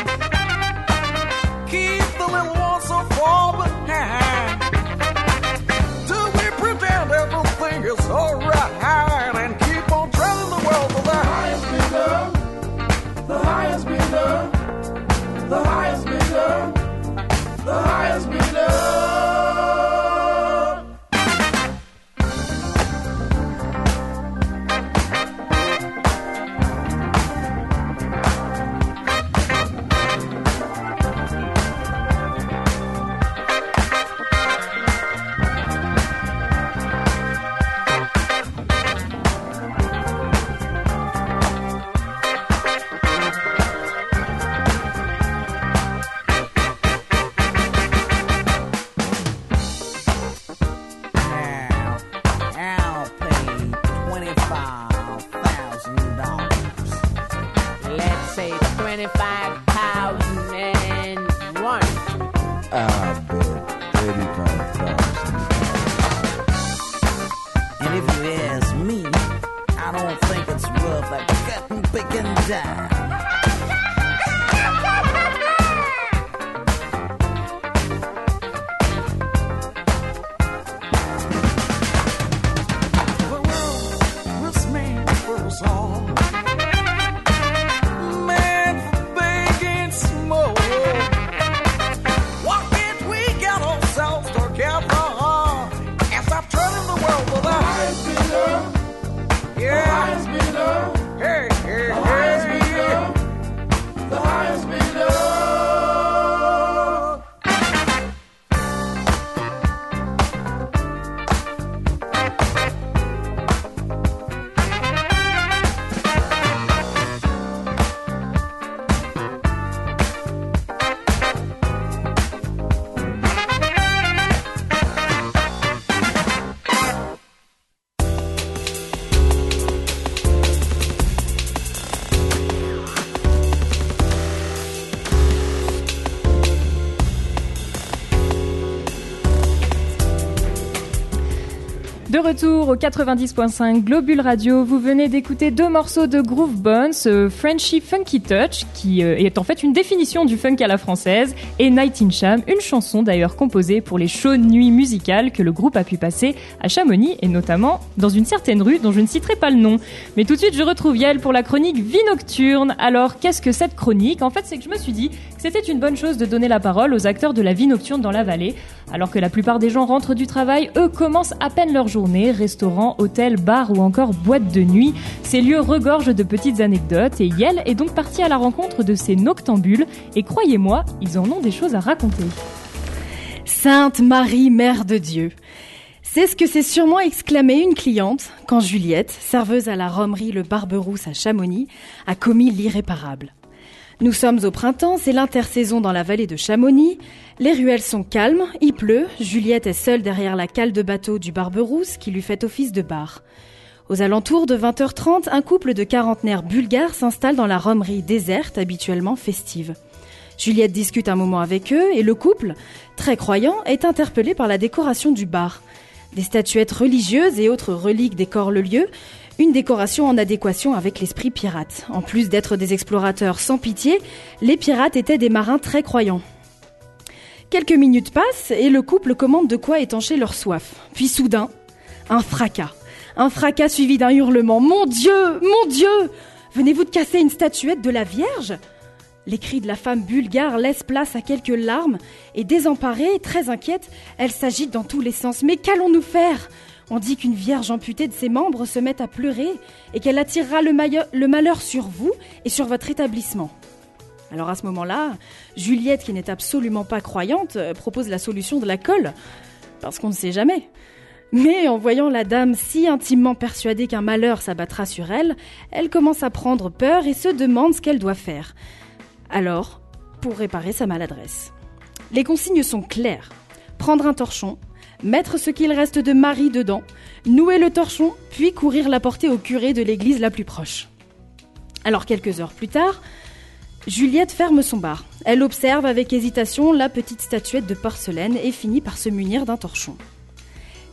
Keep the little ones so far behind. Do we pretend everything is alright and keep on telling the world the highest bidder, the highest bidder, the highest bidder, the highest bidder. De retour au quatre-vingt-dix point cinq Globule Radio, vous venez d'écouter deux morceaux de Groove Bones, euh, Frenchy Funky Touch, qui euh, est en fait une définition du funk à la française, et Night in Cham, une chanson d'ailleurs composée pour les chaudes nuits musicales que le groupe a pu passer à Chamonix, et notamment dans une certaine rue dont je ne citerai pas le nom. Mais tout de suite, je retrouve Yael pour la chronique Vie Nocturne. Alors, qu'est-ce que cette chronique ? En fait, c'est que je me suis dit que c'était une bonne chose de donner la parole aux acteurs de la vie nocturne dans la vallée, alors que la plupart des gens rentrent du travail, eux commencent à peine leur journée, restaurants, hôtels, bars ou encore boîtes de nuit. Ces lieux regorgent de petites anecdotes et Yael est donc partie à la rencontre de ces noctambules et croyez-moi, ils en ont des choses à raconter. Sainte Marie, Mère de Dieu. C'est ce que s'est sûrement exclamé une cliente quand Juliette, serveuse à la romerie Le Barberousse à Chamonix, a commis l'irréparable. Nous sommes au printemps, c'est l'intersaison dans la vallée de Chamonix. Les ruelles sont calmes, il pleut, Juliette est seule derrière la cale de bateau du Barberousse qui lui fait office de bar. Aux alentours de vingt heures trente, un couple de quarantenaires bulgares s'installe dans la romerie déserte, habituellement festive. Juliette discute un moment avec eux et le couple, très croyant, est interpellé par la décoration du bar. Des statuettes religieuses et autres reliques décorent le lieu, une décoration en adéquation avec l'esprit pirate. En plus d'être des explorateurs sans pitié, les pirates étaient des marins très croyants. Quelques minutes passent et le couple commande de quoi étancher leur soif. Puis soudain, un fracas. Un fracas suivi d'un hurlement. « Mon Dieu! Mon Dieu! Venez-vous de casser une statuette de la Vierge ?» Les cris de la femme bulgare laissent place à quelques larmes et désemparée, très inquiète, elle s'agite dans tous les sens. « Mais qu'allons-nous faire ? On dit qu'une vierge amputée de ses membres se met à pleurer et qu'elle attirera le, maillot, le malheur sur vous et sur votre établissement. » Alors à ce moment-là, Juliette, qui n'est absolument pas croyante, propose la solution de la colle, parce qu'on ne sait jamais. Mais en voyant la dame si intimement persuadée qu'un malheur s'abattra sur elle, elle commence à prendre peur et se demande ce qu'elle doit faire. Alors, pour réparer sa maladresse. Les consignes sont claires. Prendre un torchon, mettre ce qu'il reste de Marie dedans, nouer le torchon, puis courir l'apporter au curé de l'église la plus proche. Alors quelques heures plus tard, Juliette ferme son bar. Elle observe avec hésitation la petite statuette de porcelaine et finit par se munir d'un torchon.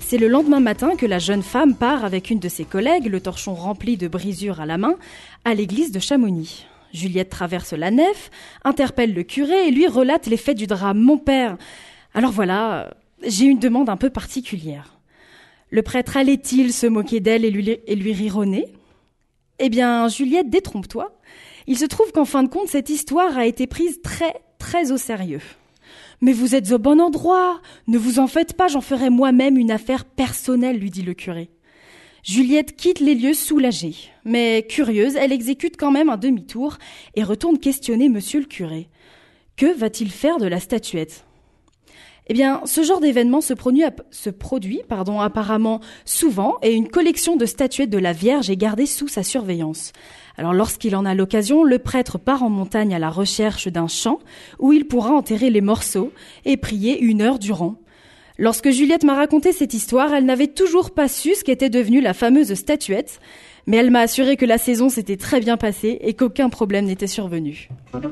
C'est le lendemain matin que la jeune femme part avec une de ses collègues, le torchon rempli de brisures à la main, à l'église de Chamonix. Juliette traverse la nef, interpelle le curé et lui relate les faits du drame. « Mon père, alors voilà, j'ai une demande un peu particulière. » Le prêtre allait-il se moquer d'elle et lui, et lui rironner ? Eh bien, Juliette, détrompe-toi. Il se trouve qu'en fin de compte, cette histoire a été prise très, très au sérieux. « Mais vous êtes au bon endroit, ne vous en faites pas, j'en ferai moi-même une affaire personnelle, lui dit le curé. Juliette quitte les lieux soulagée, mais curieuse, elle exécute quand même un demi-tour et retourne questionner monsieur le curé. Que va-t-il faire de la statuette ? Eh bien, ce genre d'événement se produit, se produit pardon, apparemment souvent et une collection de statuettes de la Vierge est gardée sous sa surveillance. Alors lorsqu'il en a l'occasion, le prêtre part en montagne à la recherche d'un champ où il pourra enterrer les morceaux et prier une heure durant. Lorsque Juliette m'a raconté cette histoire, elle n'avait toujours pas su ce qu'était devenue la fameuse statuette, mais elle m'a assuré que la saison s'était très bien passée et qu'aucun problème n'était survenu.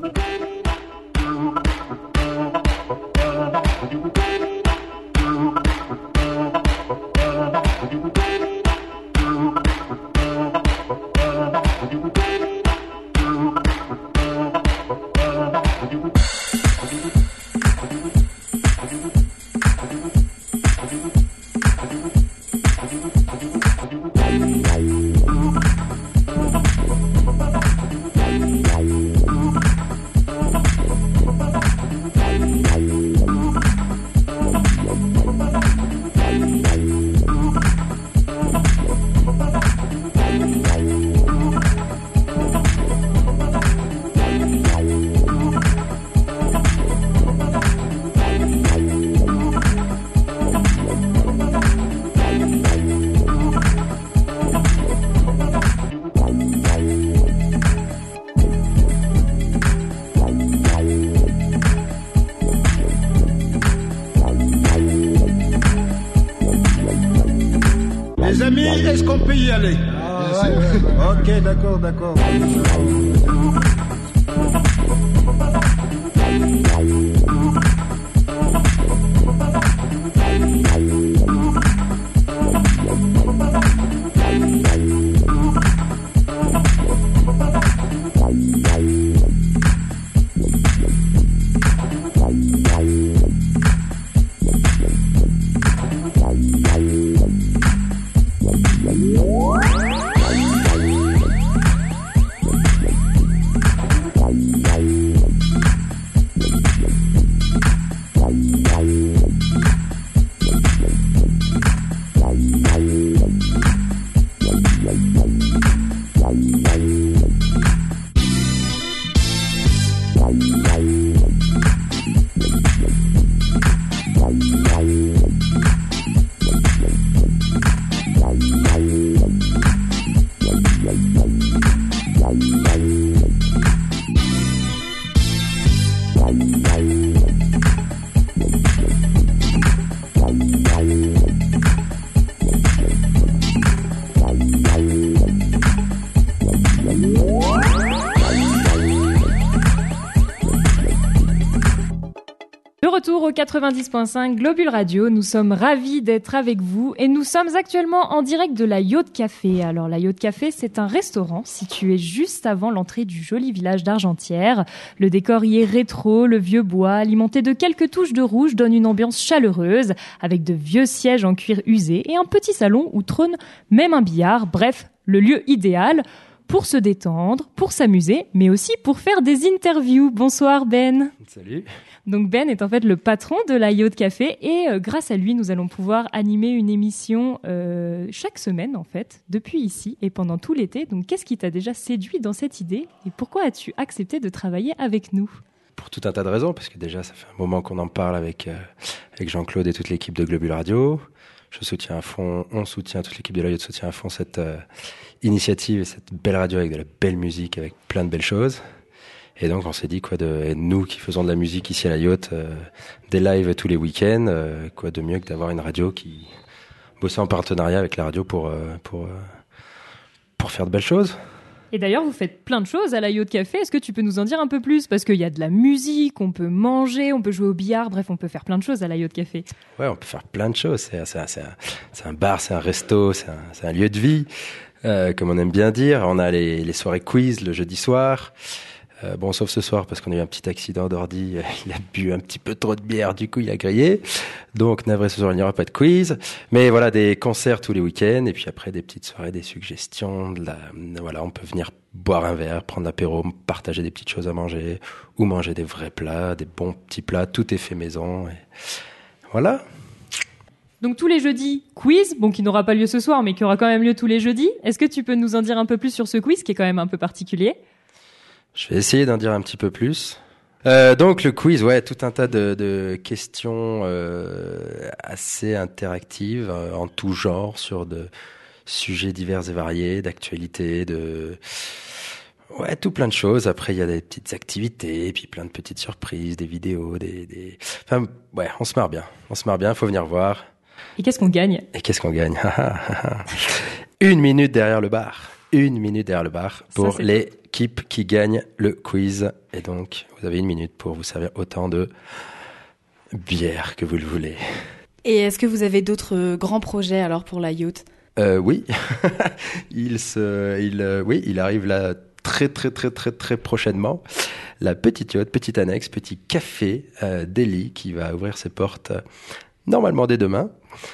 Les amis, est-ce qu'on peut y aller? Ah, ouais, ouais, ouais. Ok, d'accord, d'accord. Au quatre-vingt-dix point cinq Globule Radio, nous sommes ravis d'être avec vous et nous sommes actuellement en direct de la Yacht Café. Alors la Yacht Café, c'est un restaurant situé juste avant l'entrée du joli village d'Argentière. Le décor y est rétro, le vieux bois alimenté de quelques touches de rouge donne une ambiance chaleureuse avec de vieux sièges en cuir usé et un petit salon où trône même un billard. Bref, le lieu idéal pour se détendre, pour s'amuser, mais aussi pour faire des interviews. Bonsoir Ben. Salut. Donc Ben est en fait le patron de la Yacht Café et euh, grâce à lui, nous allons pouvoir animer une émission euh, chaque semaine en fait, depuis ici et pendant tout l'été. Donc qu'est-ce qui t'a déjà séduit dans cette idée et pourquoi as-tu accepté de travailler avec nous ? Pour tout un tas de raisons, parce que déjà ça fait un moment qu'on en parle avec, euh, avec Jean-Claude et toute l'équipe de Globule Radio. Je soutiens à fond, on soutient, toute l'équipe de la Yacht soutient à fond cette euh, initiative et cette belle radio avec de la belle musique, avec plein de belles choses. Et donc on s'est dit quoi de nous qui faisons de la musique ici à la Yacht, euh, des lives tous les week-ends, euh, quoi de mieux que d'avoir une radio qui bossait en partenariat avec la radio pour euh, pour euh, pour faire de belles choses. Et d'ailleurs, vous faites plein de choses à la Yacht Café. Est-ce que tu peux nous en dire un peu plus? Parce qu'il y a de la musique, on peut manger, on peut jouer au billard. Bref, on peut faire plein de choses à la Yacht Café. Ouais, on peut faire plein de choses. C'est, c'est, un, c'est, un, c'est un bar, c'est un resto, c'est un, c'est un lieu de vie, euh, comme on aime bien dire. On a les, les soirées quiz le jeudi soir. Euh, bon, sauf ce soir parce qu'on a eu un petit accident d'ordi. Il a bu un petit peu trop de bière, du coup il a grillé. Donc navré, ce soir il n'y aura pas de quiz. Mais voilà, des concerts tous les week-ends et puis après des petites soirées, des suggestions. De la... Voilà, on peut venir boire un verre, prendre l'apéro, partager des petites choses à manger ou manger des vrais plats, des bons petits plats. Tout est fait maison. Et... Voilà. Donc tous les jeudis, quiz, bon qui n'aura pas lieu ce soir mais qui aura quand même lieu tous les jeudis. Est-ce que tu peux nous en dire un peu plus sur ce quiz qui est quand même un peu particulier? Je vais essayer d'en dire un petit peu plus. Euh, donc le quiz, ouais, tout un tas de, de questions euh, assez interactives euh, en tout genre sur de sujets divers et variés, d'actualité, de ouais, tout plein de choses. Après il y a des petites activités, et puis plein de petites surprises, des vidéos, des, des... enfin ouais, on se marre bien, on se marre bien, faut venir voir. Et qu'est-ce qu'on gagne? Et qu'est-ce qu'on gagne? Une minute derrière le bar. Une minute derrière le bar pour Ça, l'équipe qui gagne le quiz. Et donc, vous avez une minute pour vous servir autant de bière que vous le voulez. Et est-ce que vous avez d'autres grands projets alors pour la Yacht? Euh, oui. il se, il, euh, oui, il arrive là très, très, très, très, très prochainement. La petite Yacht, petite annexe, petit café euh, Delhi qui va ouvrir ses portes euh, normalement dès demain.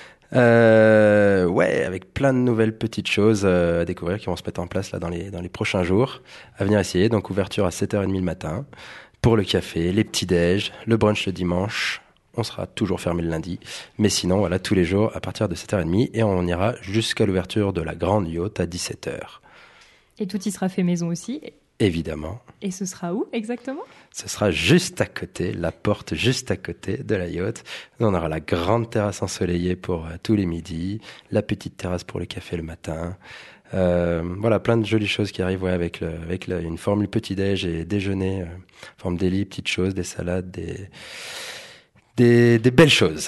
Euh, ouais, avec plein de nouvelles petites choses euh, à découvrir qui vont se mettre en place là dans les dans les prochains jours à venir essayer. Donc ouverture à sept heures trente le matin pour le café, les petits déj, le brunch le dimanche. On sera toujours fermé le lundi, mais sinon voilà tous les jours à partir de sept heures trente et on ira jusqu'à l'ouverture de la grande Yacht à dix-sept heures. Et tout y sera fait maison aussi. Évidemment. Et ce sera où exactement? Ce sera juste à côté, la porte juste à côté de la Yacht. On aura la grande terrasse ensoleillée pour euh, tous les midis, la petite terrasse pour le café le matin. Euh, voilà, plein de jolies choses qui arrivent ouais, avec, le, avec le, une formule petit-déj et déjeuner, euh, forme délit, petites choses, des salades, des, des, des belles choses.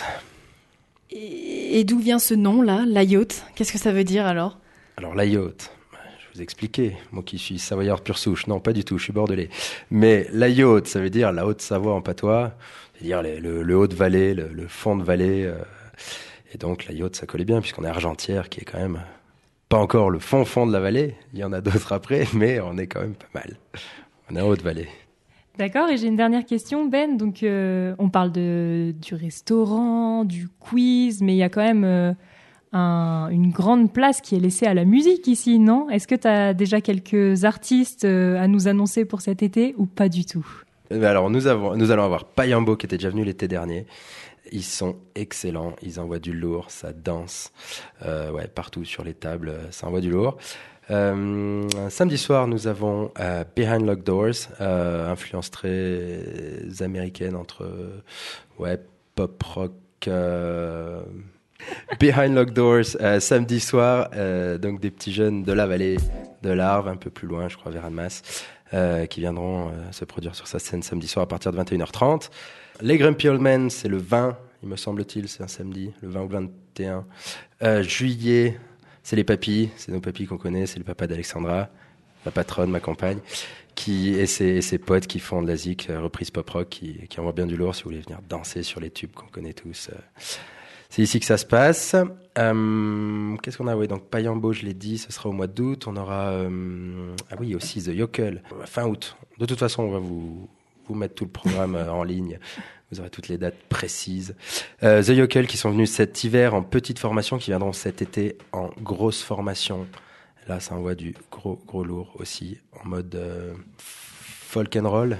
Et, et d'où vient ce nom-là, la Yacht? Qu'est-ce que ça veut dire alors? Alors la Yacht... vous expliquer, moi qui suis savoyard pure souche, non pas du tout, je suis bordelais. Mais la Yacht, ça veut dire la Haute-Savoie en patois, c'est-à-dire le, le, le Haut-de-Vallée, le, le fond de vallée. Euh, et donc la Yacht, ça collait bien puisqu'on est Argentière, qui est quand même pas encore le fond fond de la vallée. Il y en a d'autres après, mais on est quand même pas mal. On est en Haute-Vallée. D'accord, et j'ai une dernière question, Ben. Donc euh, on parle de du restaurant, du quiz, mais il y a quand même euh, Un, une grande place qui est laissée à la musique ici, non? Est-ce que tu as déjà quelques artistes euh, à nous annoncer pour cet été ou pas du tout? Alors, nous, avons, nous allons avoir Payambo qui était déjà venu l'été dernier. Ils sont excellents, ils envoient du lourd, ça danse euh, ouais, partout sur les tables, ça envoie du lourd. Euh, samedi soir, nous avons euh, Behind Locked Doors, euh, influence très américaine entre ouais, pop rock... Euh, Behind Locked Doors, euh, samedi soir, euh, donc des petits jeunes de la vallée de l'Arve, un peu plus loin, je crois, vers Annemasse, euh, qui viendront euh, se produire sur sa scène samedi soir à partir de vingt et une heures trente. Les Grumpy Old Men, c'est le vingt, il me semble-t-il, c'est un samedi, le vingt ou le vingt et un. Euh, juillet, c'est les papis, c'est nos papis qu'on connaît, c'est le papa d'Alexandra, ma patronne, ma compagne, qui, et ses, et ses potes qui font de la zik, euh, reprise pop-rock, qui, qui envoient bien du lourd si vous voulez venir danser sur les tubes qu'on connaît tous. Euh. C'est ici que ça se passe. Euh, qu'est-ce qu'on a? Oui, donc Payambo, je l'ai dit, ce sera au mois d'août. On aura, euh, ah oui, aussi The Yokel, fin août. De toute façon, on va vous, vous mettre tout le programme en ligne. Vous aurez toutes les dates précises. Euh, The Yokel qui sont venus cet hiver en petite formation, qui viendront cet été en grosse formation. Là, ça envoie du gros, gros lourd aussi, en mode euh, folk and roll.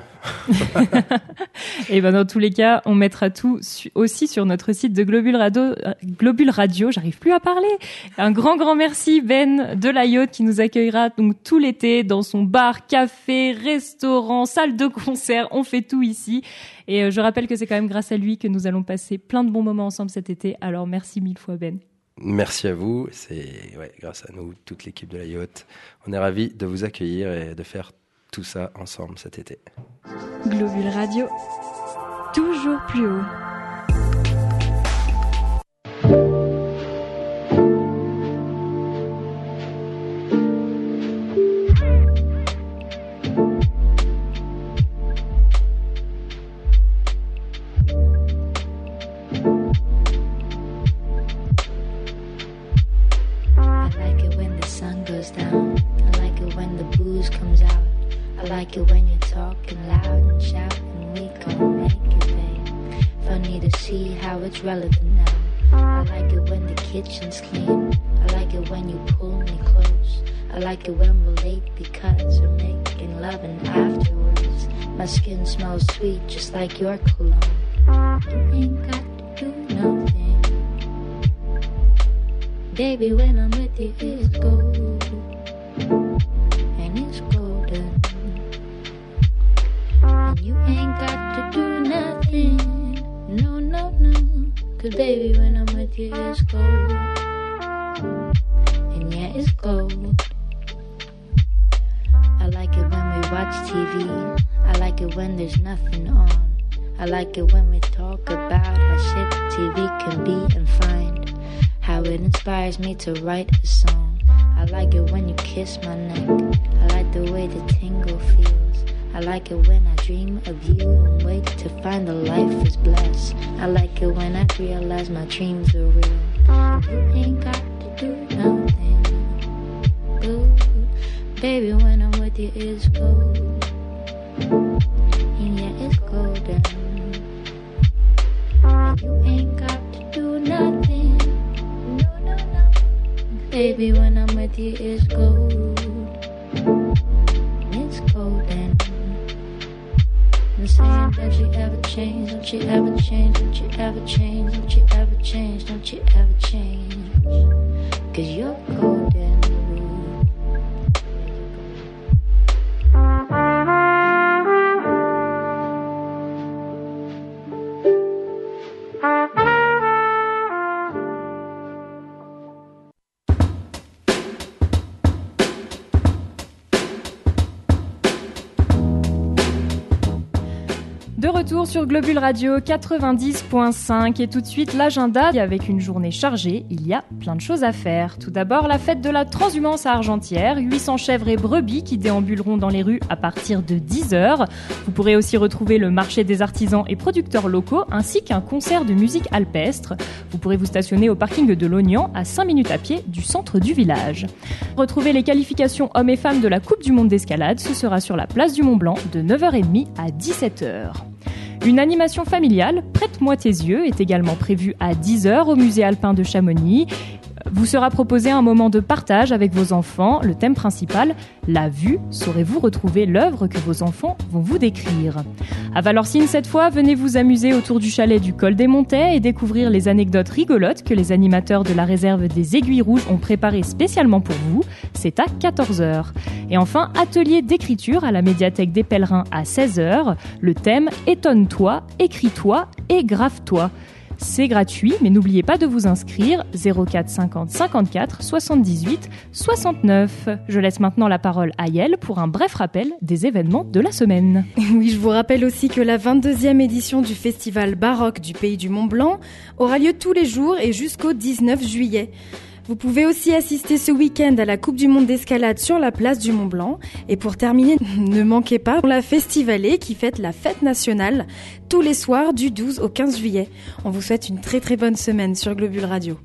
Et ben dans tous les cas, on mettra tout su- aussi sur notre site de Globule Radio. Euh, Globule Radio, j'arrive plus à parler. Un grand grand merci Ben de la Yacht qui nous accueillera donc tout l'été dans son bar, café, restaurant, salle de concert. On fait tout ici. Et euh, je rappelle que c'est quand même grâce à lui que nous allons passer plein de bons moments ensemble cet été. Alors merci mille fois Ben. Merci à vous. C'est ouais, grâce à nous, toute l'équipe de la Yacht. On est ravis de vous accueillir et de faire tout ça ensemble cet été. Globule Radio, toujours plus haut. like it when you're talking loud and shouting, we gon' make it, babe. Funny to see how it's relevant now. I like it when the kitchen's clean. I like it when you pull me close. I like it when we're late because we're making love, and afterwards my skin smells sweet just like your cologne. You ain't got to do nothing. Baby, when I'm with you, it's gold. And it's golden. And you ain't got to do nothing. No, no, no. Cause baby, when I'm with you, it's gold. And yeah, it's gold. I like it when we watch T V. I like it when there's nothing on. I like it when we talk about how shit T V can be and find. How it inspires me to write a song. I like it when you kiss my neck. I like the way the tingle feels. I like it when I dream of you and wake to find that life is blessed. I like it when I realize my dreams are real. And you ain't got to do nothing. Ooh, baby, when I'm with you, it's gold. And yeah, it's golden. And you ain't got to do nothing. No, no, no. Baby, when I'm with you, it's gold. It's golden. I'm saying, don't you ever change, don't you ever change, don't you ever change, don't you ever change, don't you ever change. Cause you're golden. De retour sur Globule Radio quatre-vingt-dix point cinq et tout de suite l'agenda. Avec une journée chargée, il y a plein de choses à faire. Tout d'abord, la fête de la transhumance à Argentière, huit cents chèvres et brebis qui déambuleront dans les rues à partir de dix heures. Vous pourrez aussi retrouver le marché des artisans et producteurs locaux ainsi qu'un concert de musique alpestre. Vous pourrez vous stationner au parking de l'Ognan à cinq minutes à pied du centre du village. Retrouvez les qualifications hommes et femmes de la Coupe du Monde d'escalade. Ce sera sur la place du Mont-Blanc de neuf heures trente à dix-sept heures. Une animation familiale, Prête-moi tes yeux, est également prévue à dix heures au musée alpin de Chamonix. Vous sera proposé un moment de partage avec vos enfants. Le thème principal, la vue. Saurez-vous retrouver l'œuvre que vos enfants vont vous décrire. À Valorcine, cette fois, venez vous amuser autour du chalet du Col des Montets et découvrir les anecdotes rigolotes que les animateurs de la réserve des Aiguilles Rouges ont préparées spécialement pour vous. C'est à quatorze heures. Et enfin, atelier d'écriture à la médiathèque des Pèlerins à seize heures. Le thème, étonne-toi, écris-toi et grave-toi. C'est gratuit, mais n'oubliez pas de vous inscrire zéro quatre cinquante cinquante-quatre soixante-dix-huit soixante-neuf. Je laisse maintenant la parole à Yael pour un bref rappel des événements de la semaine. Oui, je vous rappelle aussi que la vingt-deuxième édition du festival baroque du Pays du Mont-Blanc aura lieu tous les jours et jusqu'au dix-neuf juillet. Vous pouvez aussi assister ce week-end à la Coupe du Monde d'escalade sur la place du Mont-Blanc. Et pour terminer, ne manquez pas la Festivalée qui fête la fête nationale tous les soirs du douze au quinze juillet. On vous souhaite une très très bonne semaine sur Globule Radio.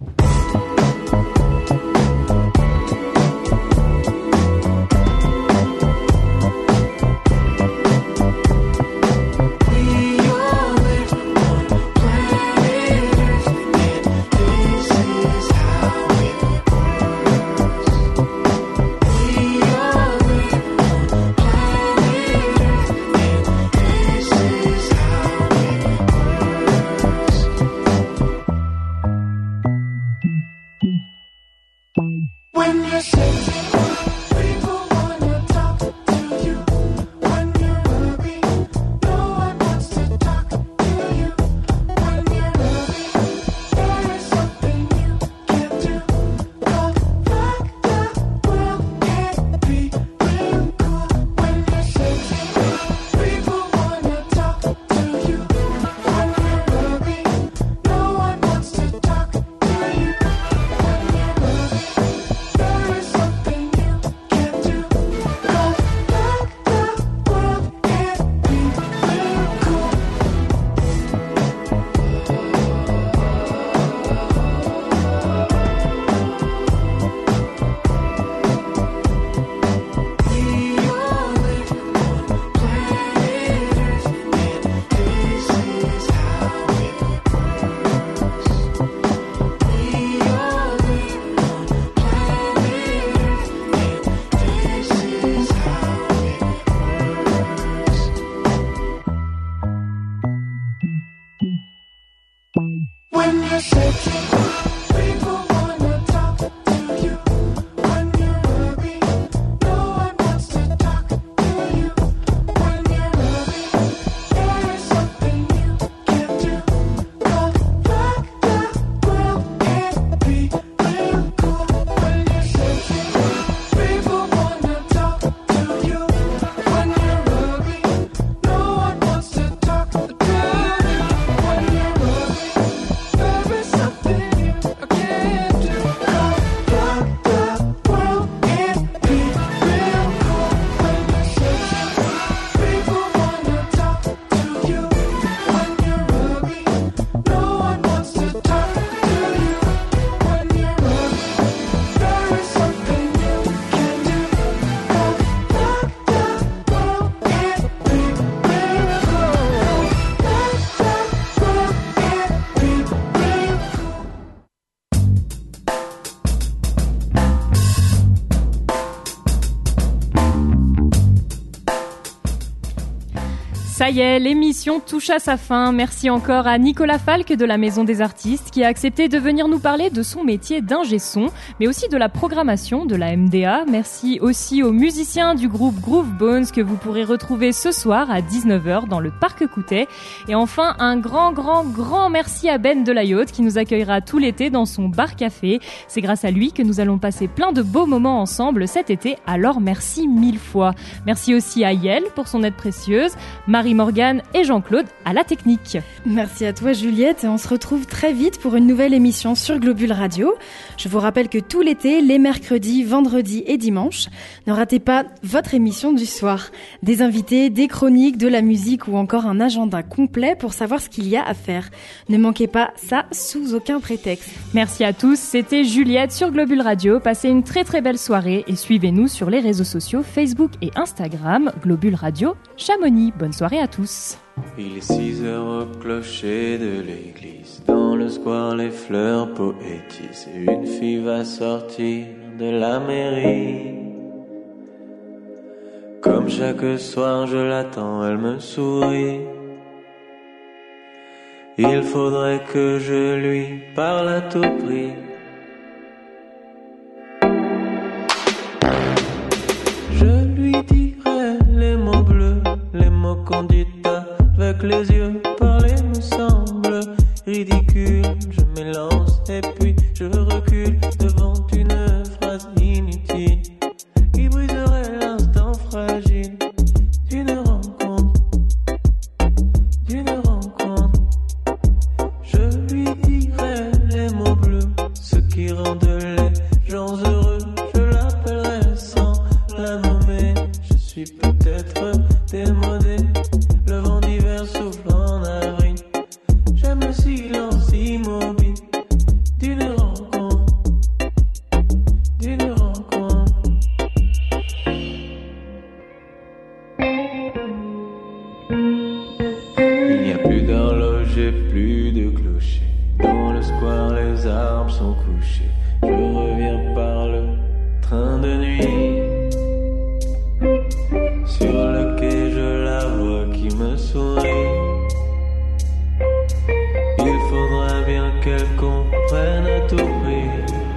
Ça y est, l'émission touche à sa fin. Merci encore à Nicolas Falk de la Maison des Artistes qui a accepté de venir nous parler de son métier d'ingé son, mais aussi de la programmation de la M D A. Merci aussi aux musiciens du groupe Groove Bones que vous pourrez retrouver ce soir à dix-neuf heures dans le Parc Coutet. Et enfin, un grand, grand, grand merci à Ben Delayotte qui nous accueillera tout l'été dans son bar-café. C'est grâce à lui que nous allons passer plein de beaux moments ensemble cet été, alors merci mille fois. Merci aussi à Yael pour son aide précieuse, Marie Morgane et Jean-Claude à la technique. Merci à toi Juliette, on se retrouve très vite pour une nouvelle émission sur Globule Radio. Je vous rappelle que tout l'été, les mercredis, vendredis et dimanches, ne ratez pas votre émission du soir. Des invités, des chroniques, de la musique ou encore un agenda complet pour savoir ce qu'il y a à faire. Ne manquez pas ça sous aucun prétexte. Merci à tous, c'était Juliette sur Globule Radio. Passez une très très belle soirée et suivez-nous sur les réseaux sociaux Facebook et Instagram, Globule Radio Chamonix. Bonne soirée à tous. Il est six heures au clocher de l'église. Dans le square, les fleurs poétisent. Et une fille va sortir de la mairie. Comme chaque soir, je l'attends, elle me sourit. Il faudrait que je lui parle à tout prix. Je lui dirai les mots bleus, les mots qu'on dit avec les yeux. Parler me semble ridicule. Je m'élance et puis je recule devant une phrase inutile qui briserait l'instant fragile d'une rencontre, d'une rencontre. Je lui dirai les mots bleus, ce qui rendent les gens heureux. Je l'appellerai sans la nommer. Je suis peut-être démodé. Le vent d'hiver souffle en avril. J'aime le silence immobile d'une rencontre, d'une rencontre. Il n'y a plus d'horloge et plus de clocher. Dans le square, les arbres sont couchés. Je reviens par le train de nuit. Sur le quai, je la vois qui me sourit. Il faudra bien qu'elle comprenne à tout prix.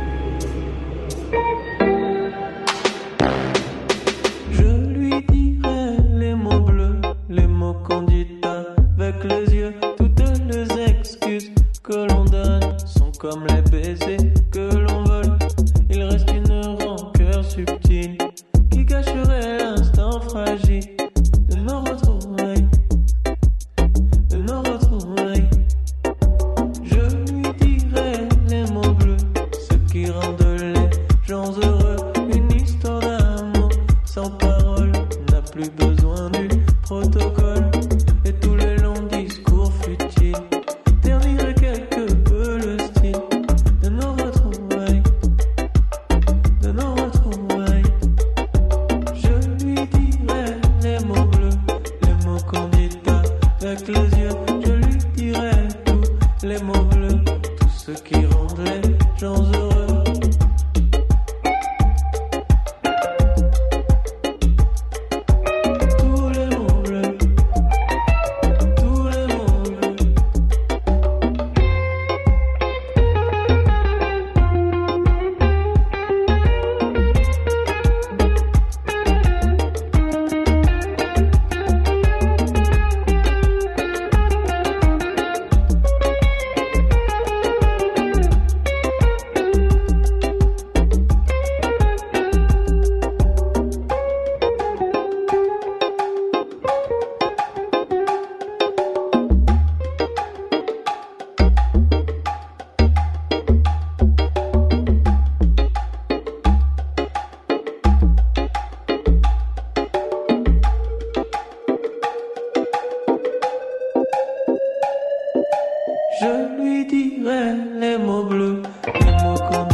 Je lui dirai les mots bleus, les mots qu'on dit avec les yeux. Toutes les excuses que l'on donne sont comme les baisers que l'on vole. Il reste une rancœur subtile qui cacherait l'instant fragile de nos retrouvailles, de nos retrouvailles. Je lui dirai les mots bleus, ce qui rendent les gens heureux. Une histoire d'amour sans parole n'a plus besoin du protocole. Et tous les longs discours futiles terniraient quelque peu le style de nos retrouvailles, de nos retrouvailles. Je lui dirai les mots bleus, les mots qu'on dit avec les yeux. Je lui dirai tous les mots bleus, tout ce qui rend les gens heureux. Tous les mots bleus. je lui dirai les mots bleus, les mots qu'on